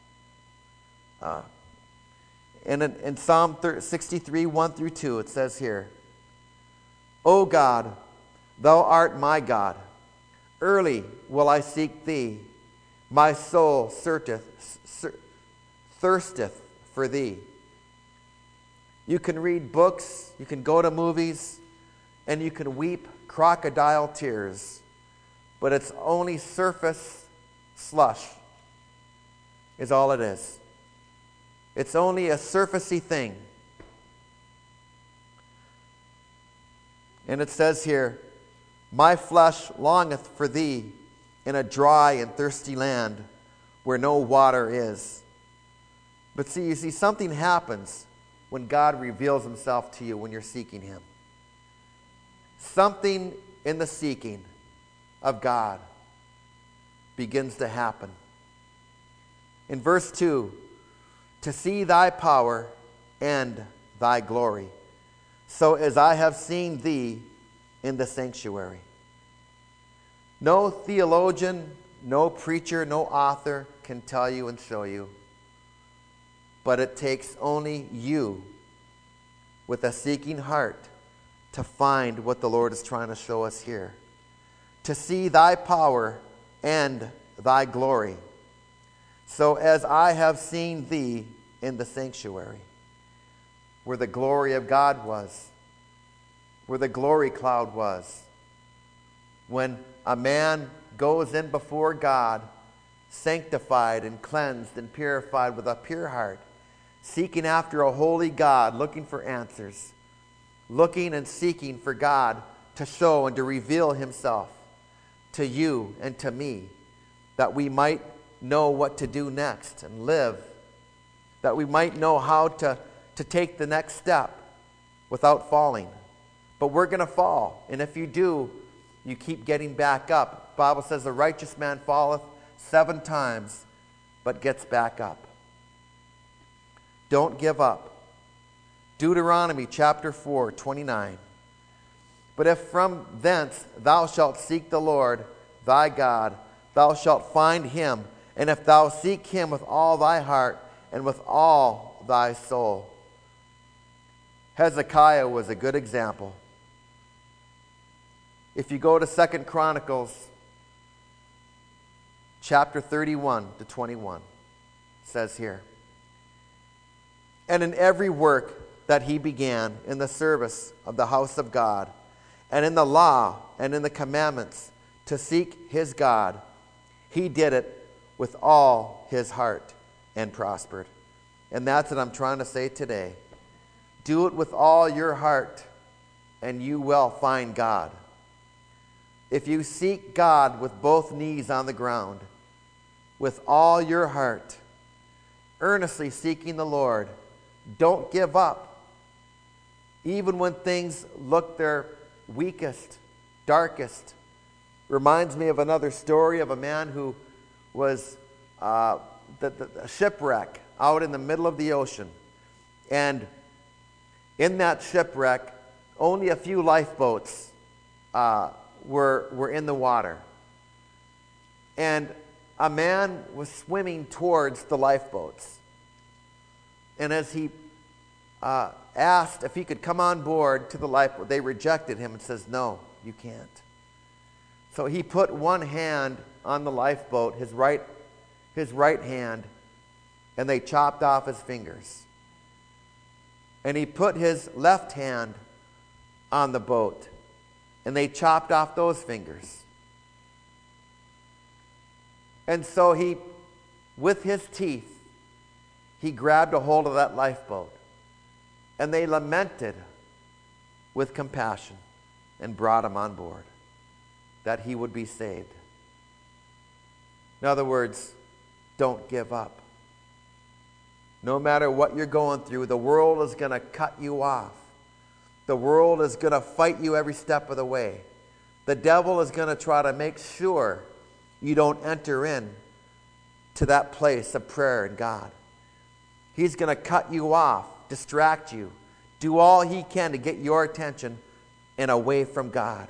And in Psalm 63, 1 through 2, it says here, "O God, thou art my God. Early will I seek thee. My soul thirsteth for thee." You can read books, you can go to movies, and you can weep crocodile tears, but it's only surface slush is all it is. It's only a surfacey thing. And it says here, "My flesh longeth for thee in a dry and thirsty land where no water is." But you see, something happens when God reveals himself to you when you're seeking him. Something in the seeking of God begins to happen. In verse 2, "To see thy power and thy glory, so as I have seen thee in the sanctuary." No theologian, no preacher, no author can tell you and show you. But it takes only you with a seeking heart to find what the Lord is trying to show us here. "To see thy power and thy glory, so as I have seen thee in the sanctuary," where the glory of God was, where the glory cloud was. When a man goes in before God, sanctified and cleansed and purified with a pure heart, seeking after a holy God, looking for answers, looking and seeking for God to show and to reveal himself to you and to me, that we might know what to do next and live, that we might know how to take the next step without falling. But we're going to fall, and if you do, you keep getting back up. The Bible says the righteous man falleth 7 times, but gets back up. Don't give up. Deuteronomy chapter 4, 29. "But if from thence thou shalt seek the Lord thy God, thou shalt find him, and if thou seek him with all thy heart and with all thy soul." Hezekiah was a good example. If you go to 2 Chronicles chapter 31 to 21, it says here, "And in every work that he began in the service of the house of God, and in the law and in the commandments to seek his God, he did it with all his heart and prospered." And that's what I'm trying to say today. Do it with all your heart, and you will find God. If you seek God with both knees on the ground, with all your heart, earnestly seeking the Lord, don't give up. Even when things look their weakest, darkest. Reminds me of another story of a man who was a shipwreck out in the middle of the ocean. And in that shipwreck, only a few lifeboats were in the water. And a man was swimming towards the lifeboats. And as he asked if he could come on board to the lifeboat, they rejected him and says, "No, you can't." So he put one hand on the lifeboat, his right hand, and they chopped off his fingers. And he put his left hand on the boat, and they chopped off those fingers. And so he, with his teeth, he grabbed a hold of that lifeboat. And they lamented with compassion and brought him on board, that he would be saved. In other words, don't give up. No matter what you're going through, the world is going to cut you off. The world is going to fight you every step of the way. The devil is going to try to make sure you don't enter in to that place of prayer and God. He's going to cut you off, distract you, do all he can to get your attention and away from God.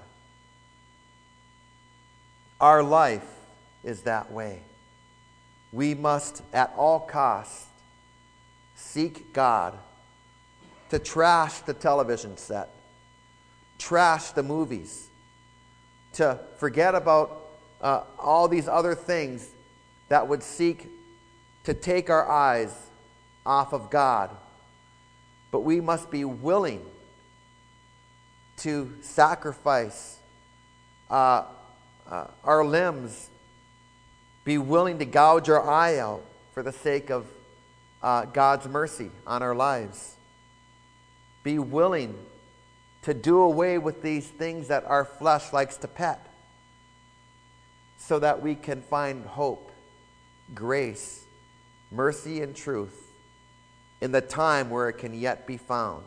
Our life is that way. We must, at all costs, seek God, to trash the television set, trash the movies, to forget about all these other things that would seek to take our eyes off of God. But we must be willing to sacrifice our limbs, be willing to gouge our eye out for the sake of God's mercy on our lives. Be willing to do away with these things that our flesh likes to pet, so that we can find hope, grace, mercy, and truth in the time where it can yet be found.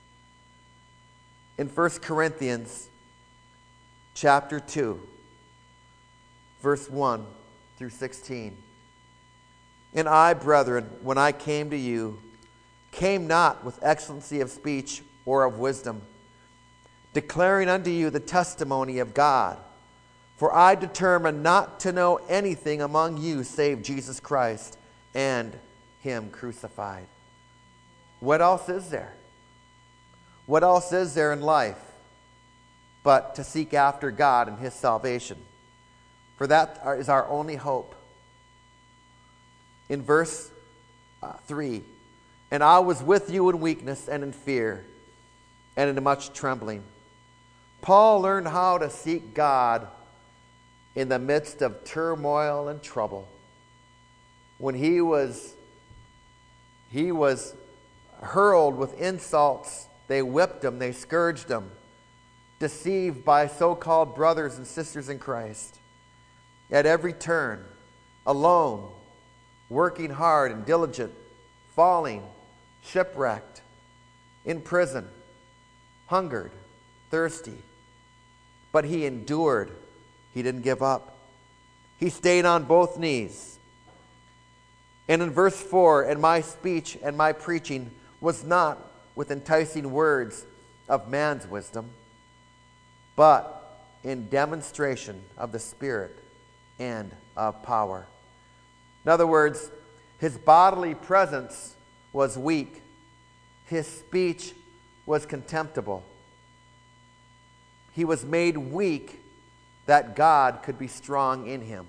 In 1 Corinthians chapter 2, verse 1 through 16. And I, brethren, when I came to you, came not with excellency of speech or of wisdom, declaring unto you the testimony of God. For I determined not to know anything among you save Jesus Christ and him crucified. What else is there? What else is there in life but to seek after God and his salvation? For that is our only hope. In verse 3, and I was with you in weakness and in fear and in much trembling. Paul learned how to seek God in the midst of turmoil and trouble. When he was hurled with insults, they whipped him, they scourged him, deceived by so-called brothers and sisters in Christ. At every turn, alone, working hard and diligent, falling, shipwrecked, in prison, hungered, thirsty. But he endured. He didn't give up. He stayed on both knees. And in verse 4, and my speech and my preaching was not with enticing words of man's wisdom, but in demonstration of the Spirit and of power. In other words, his bodily presence was weak. His speech was contemptible. He was made weak that God could be strong in him.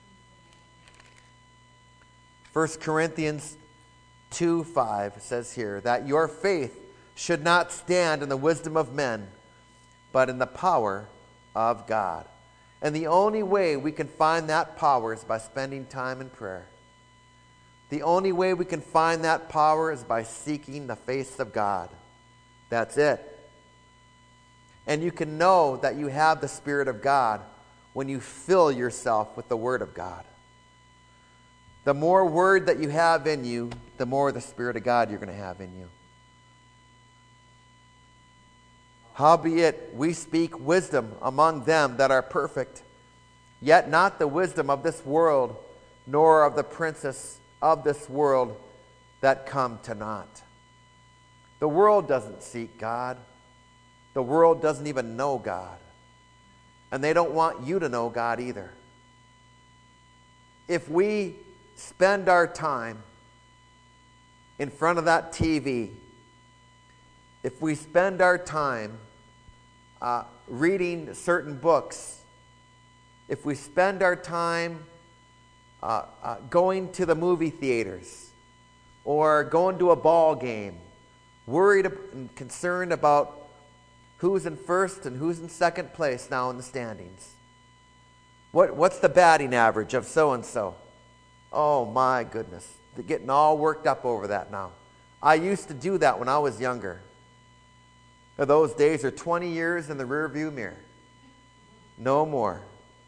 1 Corinthians 2:5 says here that your faith should not stand in the wisdom of men, but in the power of God. And the only way we can find that power is by spending time in prayer. The only way we can find that power is by seeking the face of God. That's it. And you can know that you have the Spirit of God when you fill yourself with the Word of God. The more Word that you have in you, the more the Spirit of God you're going to have in you. Howbeit we speak wisdom among them that are perfect, yet not the wisdom of this world, nor of the princes of this world that come to naught. The world doesn't seek God. The world doesn't even know God. And they don't want you to know God either. If we spend our time in front of that TV, if we spend our time reading certain books if we spend our time going to the movie theaters or going to a ball game, worried and concerned about who's in first and who's in second place now in the standings. What's the batting average of so-and-so? Oh, my goodness. They're getting all worked up over that now. I used to do that when I was younger. Those days are 20 years in the rearview mirror. No more.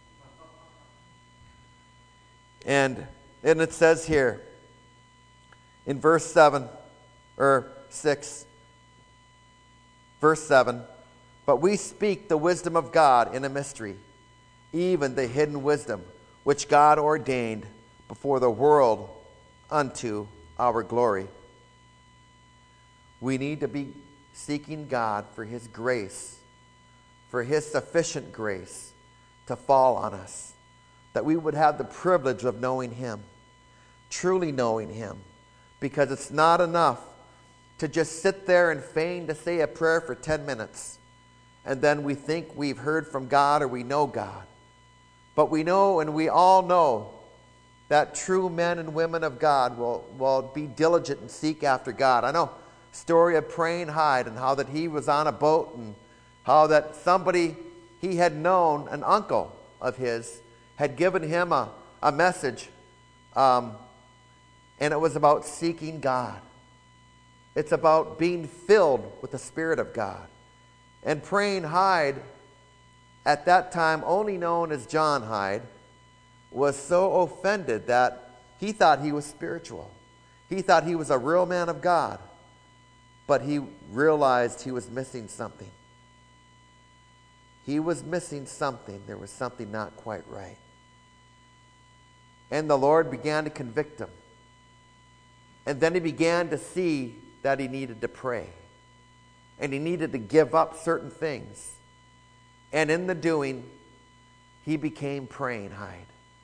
And it says here in verse 7, or 6, verse 7, but we speak the wisdom of God in a mystery, even the hidden wisdom which God ordained before the world unto our glory. We need to be seeking God for His grace, for His sufficient grace to fall on us, that we would have the privilege of knowing Him, truly knowing Him, because it's not enough to just sit there and feign to say a prayer for 10 minutes, and then we think we've heard from God or we know God. But we know, and we all know, that true men and women of God will be diligent and seek after God. I know the story of Praying Hyde and how that he was on a boat and how that somebody he had known, an uncle of his, had given him a message, and it was about seeking God. It's about being filled with the Spirit of God. And Praying Hyde, at that time only known as John Hyde, was so offended that he thought he was spiritual. He thought he was a real man of God. But he realized he was missing something. He was missing something. There was something not quite right. And the Lord began to convict him. And then he began to see that he needed to pray. And he needed to give up certain things. And in the doing, he became Praying Hyde.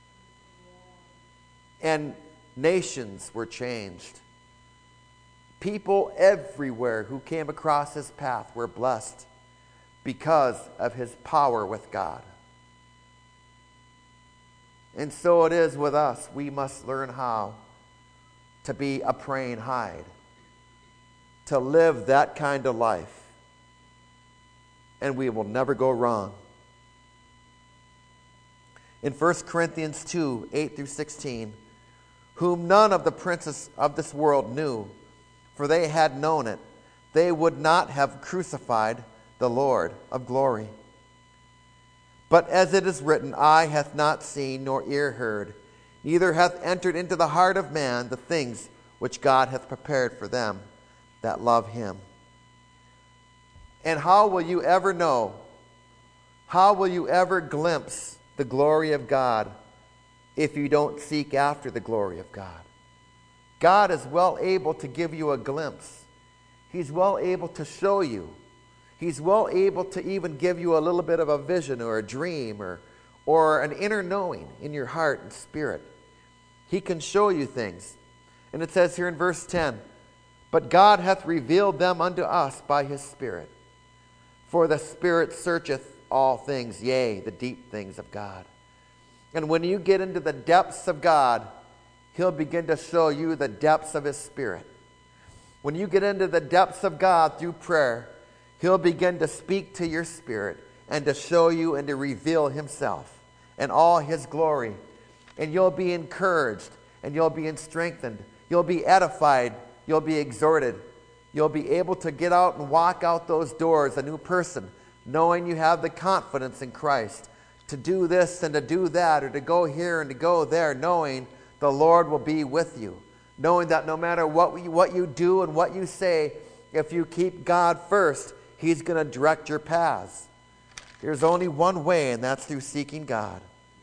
And nations were changed. People everywhere who came across his path were blessed because of his power with God. And so it is with us. We must learn how to be a Praying Hyde, to live that kind of life, and we will never go wrong. In 1 Corinthians 2, 8 through 16, whom none of the princes of this world knew, for they had known it, they would not have crucified the Lord of glory. But as it is written, eye hath not seen, nor ear heard, neither hath entered into the heart of man the things which God hath prepared for them that love Him. And how will you ever know? How will you ever glimpse the glory of God if you don't seek after the glory of God? God is well able to give you a glimpse. He's well able to show you. He's well able to even give you a little bit of a vision or a dream or an inner knowing in your heart and spirit. He can show you things. And it says here in verse 10, but God hath revealed them unto us by His Spirit. For the Spirit searcheth all things, yea, the deep things of God. And when you get into the depths of God, He'll begin to show you the depths of His Spirit. When you get into the depths of God through prayer, He'll begin to speak to your spirit and to show you and to reveal Himself and all His glory. And you'll be encouraged and you'll be strengthened. You'll be edified. You'll be exhorted. You'll be able to get out and walk out those doors a new person, knowing you have the confidence in Christ to do this and to do that, or to go here and to go there, knowing the Lord will be with you. Knowing that no matter what you do and what you say, if you keep God first, He's going to direct your paths. There's only one way, and that's through seeking God.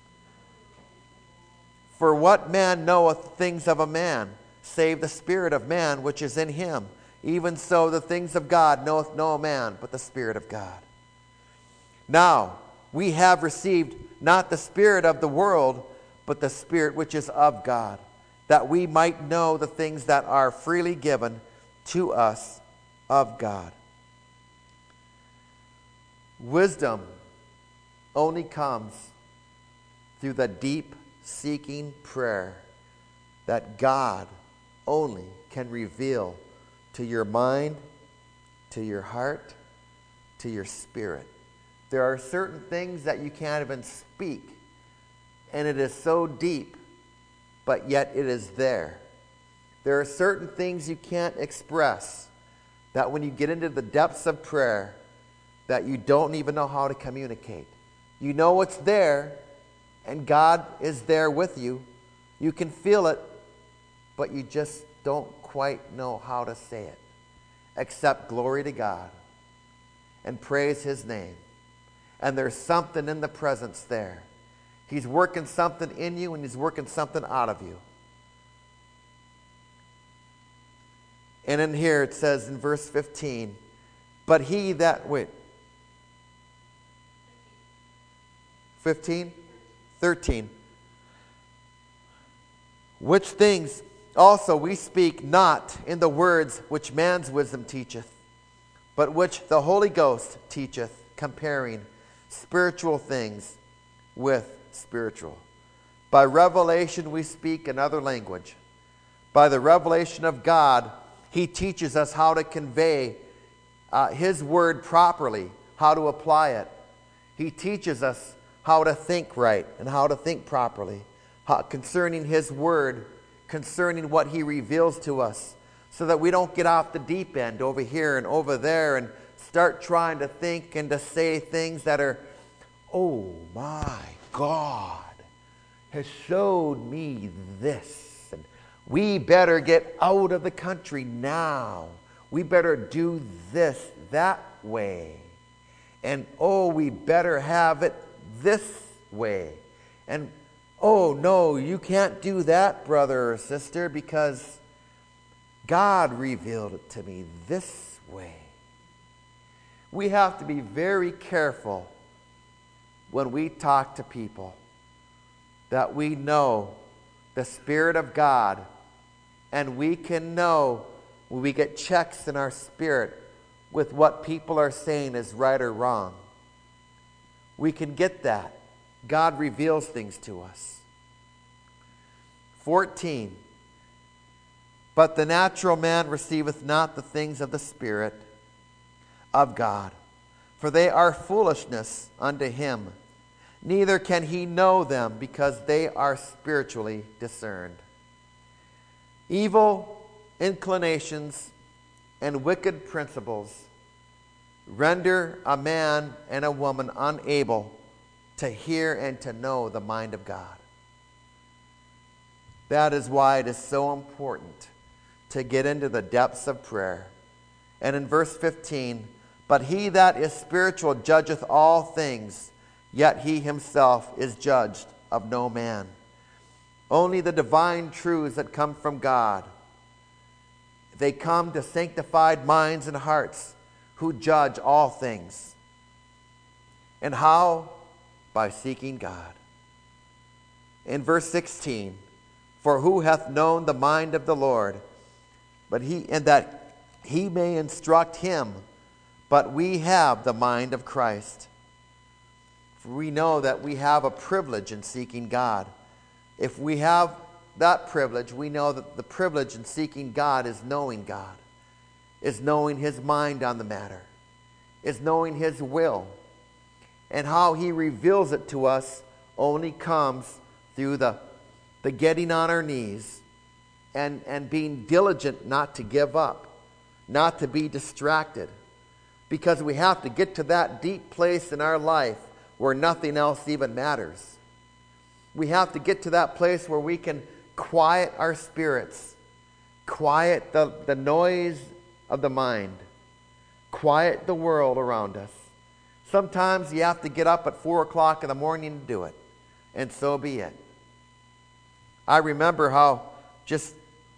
For what man knoweth the things of a man, save the spirit of man which is in him? Even so the things of God knoweth no man, but the Spirit of God. Now we have received not the spirit of the world, but the Spirit which is of God, that we might know the things that are freely given to us of God. Wisdom only comes through the deep seeking prayer that God only can reveal to your mind, to your heart, to your spirit. There are certain things that you can't even speak, and it is so deep, but yet it is there. There are certain things you can't express, that when you get into the depths of prayer, that you don't even know how to communicate. You know it's there, and God is there with you. You can feel it, but you just don't quite know how to say it, except glory to God and praise His name. And there's something in the presence there. He's working something in you, and He's working something out of you. And in here it says in verse 15, but he that, 13. Which things also we speak not in the words which man's wisdom teacheth, but which the Holy Ghost teacheth, comparing spiritual things with spiritual. By revelation we speak another language. By the revelation of God, He teaches us how to convey His word properly, how to apply it. He teaches us how to think right and how to think properly concerning His word, concerning what He reveals to us, so that we don't get off the deep end over here and over there and start trying to think and to say things that are, oh my God has showed me this, and we better get out of the country now. We better do this that way. And oh, we better have it this way. And oh no, you can't do that, brother or sister, because God revealed it to me this way. We have to be very careful when we talk to people that we know the Spirit of God, and we can know when we get checks in our spirit with what people are saying is right or wrong. We can get that. God reveals things to us. 14. But the natural man receiveth not the things of the Spirit of God, for they are foolishness unto him. Neither can he know them, because they are spiritually discerned. Evil inclinations and wicked principles render a man and a woman unable to hear and to know the mind of God. That is why it is so important to get into the depths of prayer. And in verse 15, but he that is spiritual judgeth all things, yet he himself is judged of no man. Only the divine truths that come from God, they come to sanctified minds and hearts who judge all things. And how? By seeking God. In verse 16, for who hath known the mind of the Lord, and that he may instruct him, but we have the mind of Christ. For we know that we have a privilege in seeking God. If we have that privilege, we know that the privilege in seeking God is knowing God, is knowing His mind on the matter, is knowing His will. And how He reveals it to us only comes through the getting on our knees and being diligent not to give up, not to be distracted. Because we have to get to that deep place in our life where nothing else even matters. We have to get to that place where we can quiet our spirits, quiet the noise of the mind, quiet the world around us. Sometimes you have to get up at 4 o'clock in the morning to do it, and so be it. I remember how just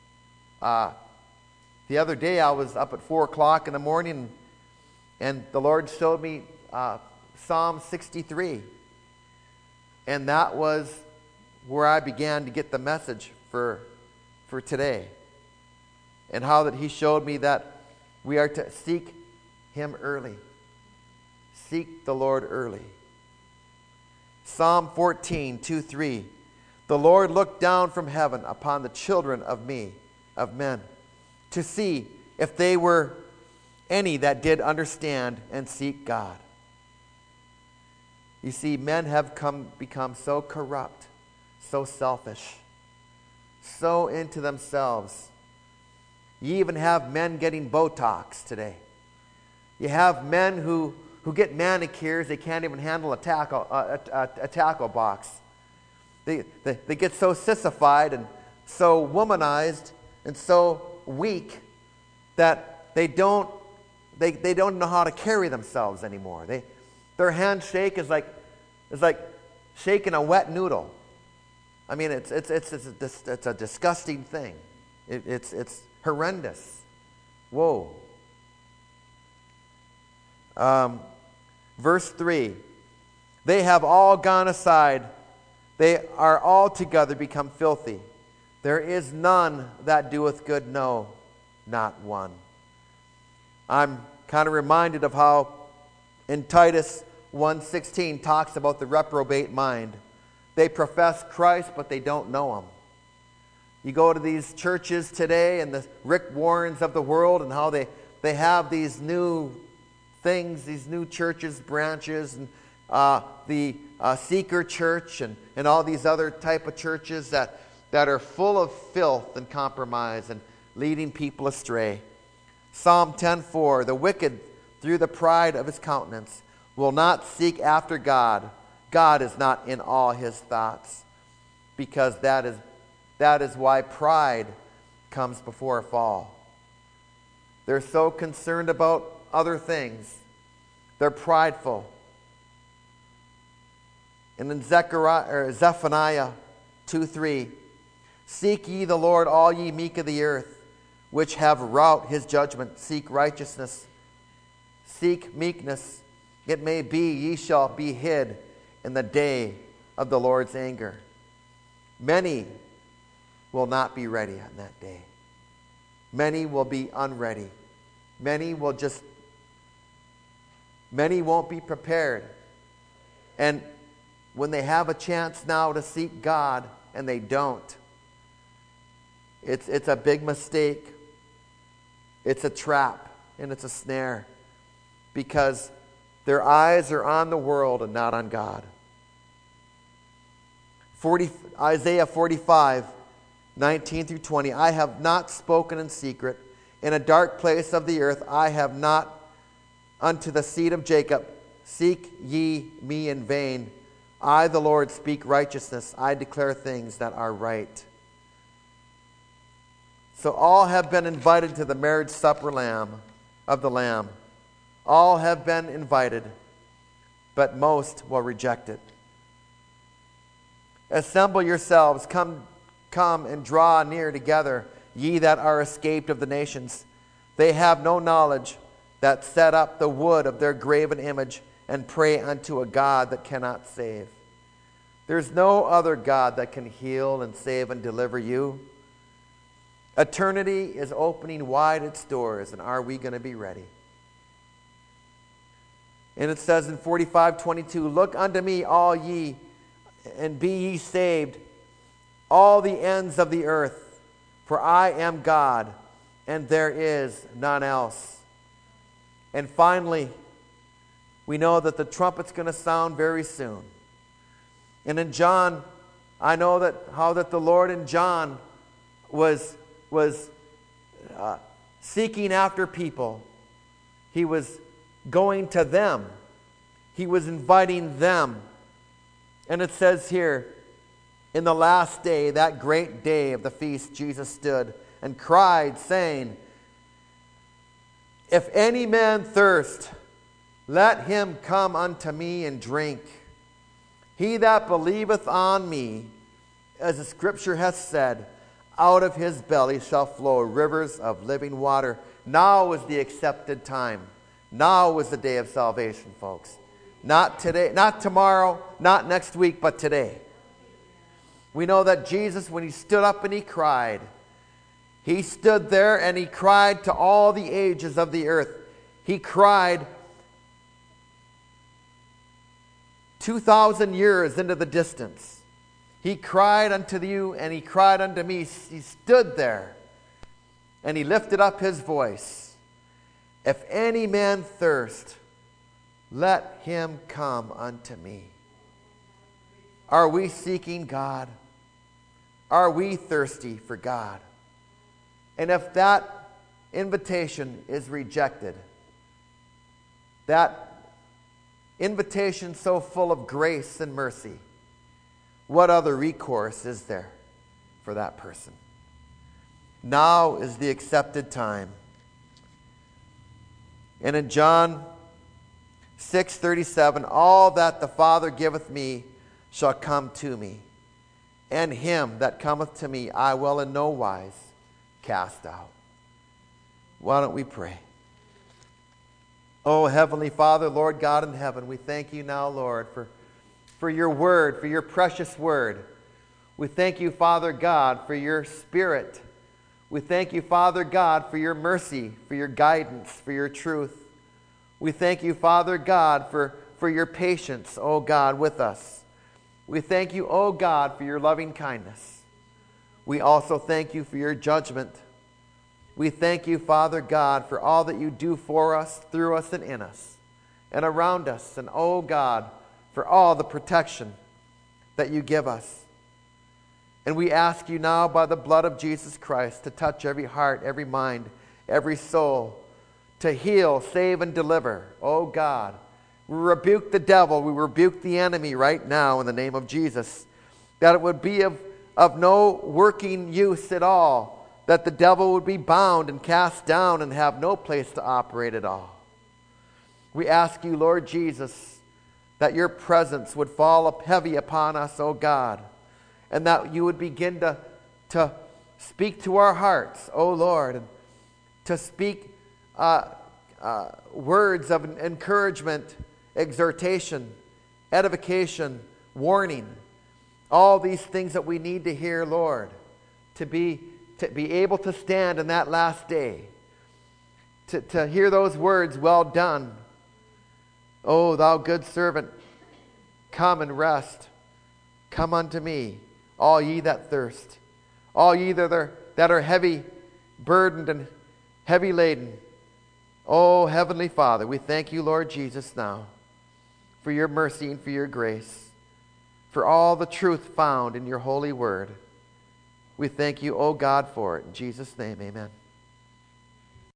the other day I was up at 4 o'clock in the morning, and the Lord showed me Psalm 63. And that was where I began to get the message for today. And how that He showed me that we are to seek Him early. Seek the Lord early. Psalm 14, 2, 3. The Lord looked down from heaven upon the children of men, to see if they were any that did understand and seek God. You see, men have become so corrupt, so selfish, so into themselves. You even have men getting Botox today. You have men who get manicures, they can't even handle a tackle box. They get so sissified and so womanized and so weak that they don't know how to carry themselves anymore. Their handshake is like shaking a wet noodle. I mean, it's a disgusting thing. It's horrendous. Whoa. Verse 3. They have all gone aside. They are altogether become filthy. There is none that doeth good, no, not one. I'm kind of reminded of how in Titus 1:16 talks about the reprobate mind. They profess Christ, but they don't know Him. You go to these churches today and the Rick Warrens of the world and how they have these new things, these new churches, branches, and the Seeker Church and all these other type of churches that are full of filth and compromise and leading people astray. Psalm 10:4, the wicked, through the pride of his countenance, will not seek after God. God is not in all his thoughts, because that is why pride comes before a fall. They're so concerned about other things. They're prideful. And in Zephaniah 2:3, seek ye the Lord, all ye meek of the earth, which have wrought his judgment. Seek righteousness. Seek meekness. It may be ye shall be hid in the day of the Lord's anger. Many will not be ready on that day. Many will be unready. Many won't be prepared. And when they have a chance now to seek God and they don't, it's a big mistake. It's a trap and it's a snare, because their eyes are on the world and not on God. Isaiah 45, 19 through 20. I have not spoken in secret. In a dark place of the earth I have not unto the seed of Jacob. Seek ye me in vain. I, the Lord, speak righteousness. I declare things that are right. So all have been invited to the marriage supper of the Lamb. All have been invited, but most will reject it. Assemble yourselves, come and draw near together, ye that are escaped of the nations. They have no knowledge, that set up the wood of their graven image, and pray unto a God that cannot save. There's no other God that can heal and save and deliver you. Eternity is opening wide its doors, and are we going to be ready? And it says in 45:22, look unto me, all ye, and be ye saved, all the ends of the earth, for I am God, and there is none else. And finally, we know that the trumpet's going to sound very soon. And in John, I know how the Lord in John was seeking after people. He was going to them. He was inviting them. And it says here, in the last day, that great day of the feast, Jesus stood and cried, saying, if any man thirst, let him come unto me and drink. He that believeth on me, as the scripture hath said, out of his belly shall flow rivers of living water. Now is the accepted time. Now is the day of salvation, folks. Not today, not tomorrow, not next week, but today. We know that Jesus, when he stood up and he cried, he stood there and he cried to all the ages of the earth. He cried 2,000 years into the distance. He cried unto you, and he cried unto me. He stood there, and he lifted up his voice. If any man thirst, let him come unto me. Are we seeking God? Are we thirsty for God? And if that invitation is rejected, that invitation so full of grace and mercy, what other recourse is there for that person? Now is the accepted time. And in John 6:37, all that the Father giveth me shall come to me, and him that cometh to me I will in no wise cast out. Why don't we pray? Oh, Heavenly Father, Lord God in heaven, we thank you now, Lord, for your word, for your precious word. We thank you, Father God, for your Spirit. We thank you, Father God, for your mercy, for your guidance, for your truth. We thank you, Father God, for your patience, oh God, with us. We thank you, oh God, for your loving kindness. We also thank you for your judgment. We thank you, Father God, for all that you do for us, through us, and in us, and around us. And, oh God, for all the protection that you give us. And we ask you now, by the blood of Jesus Christ, to touch every heart, every mind, every soul, to heal, save, and deliver. Oh God, we rebuke the devil, we rebuke the enemy right now in the name of Jesus, that it would be of no working use at all, that the devil would be bound and cast down and have no place to operate at all. We ask you, Lord Jesus, that your presence would fall up heavy upon us, oh God, and that you would begin to speak to our hearts, oh Lord, and to speak words of encouragement, exhortation, edification, warning, all these things that we need to hear, Lord, to be able to stand in that last day, to hear those words, well done, O thou good servant, come and rest. Come unto me, all ye that thirst, all ye that are heavy burdened and heavy laden. Oh, Heavenly Father, we thank you, Lord Jesus, now for your mercy and for your grace, for all the truth found in your holy word. We thank you, oh God, for it. In Jesus' name, amen.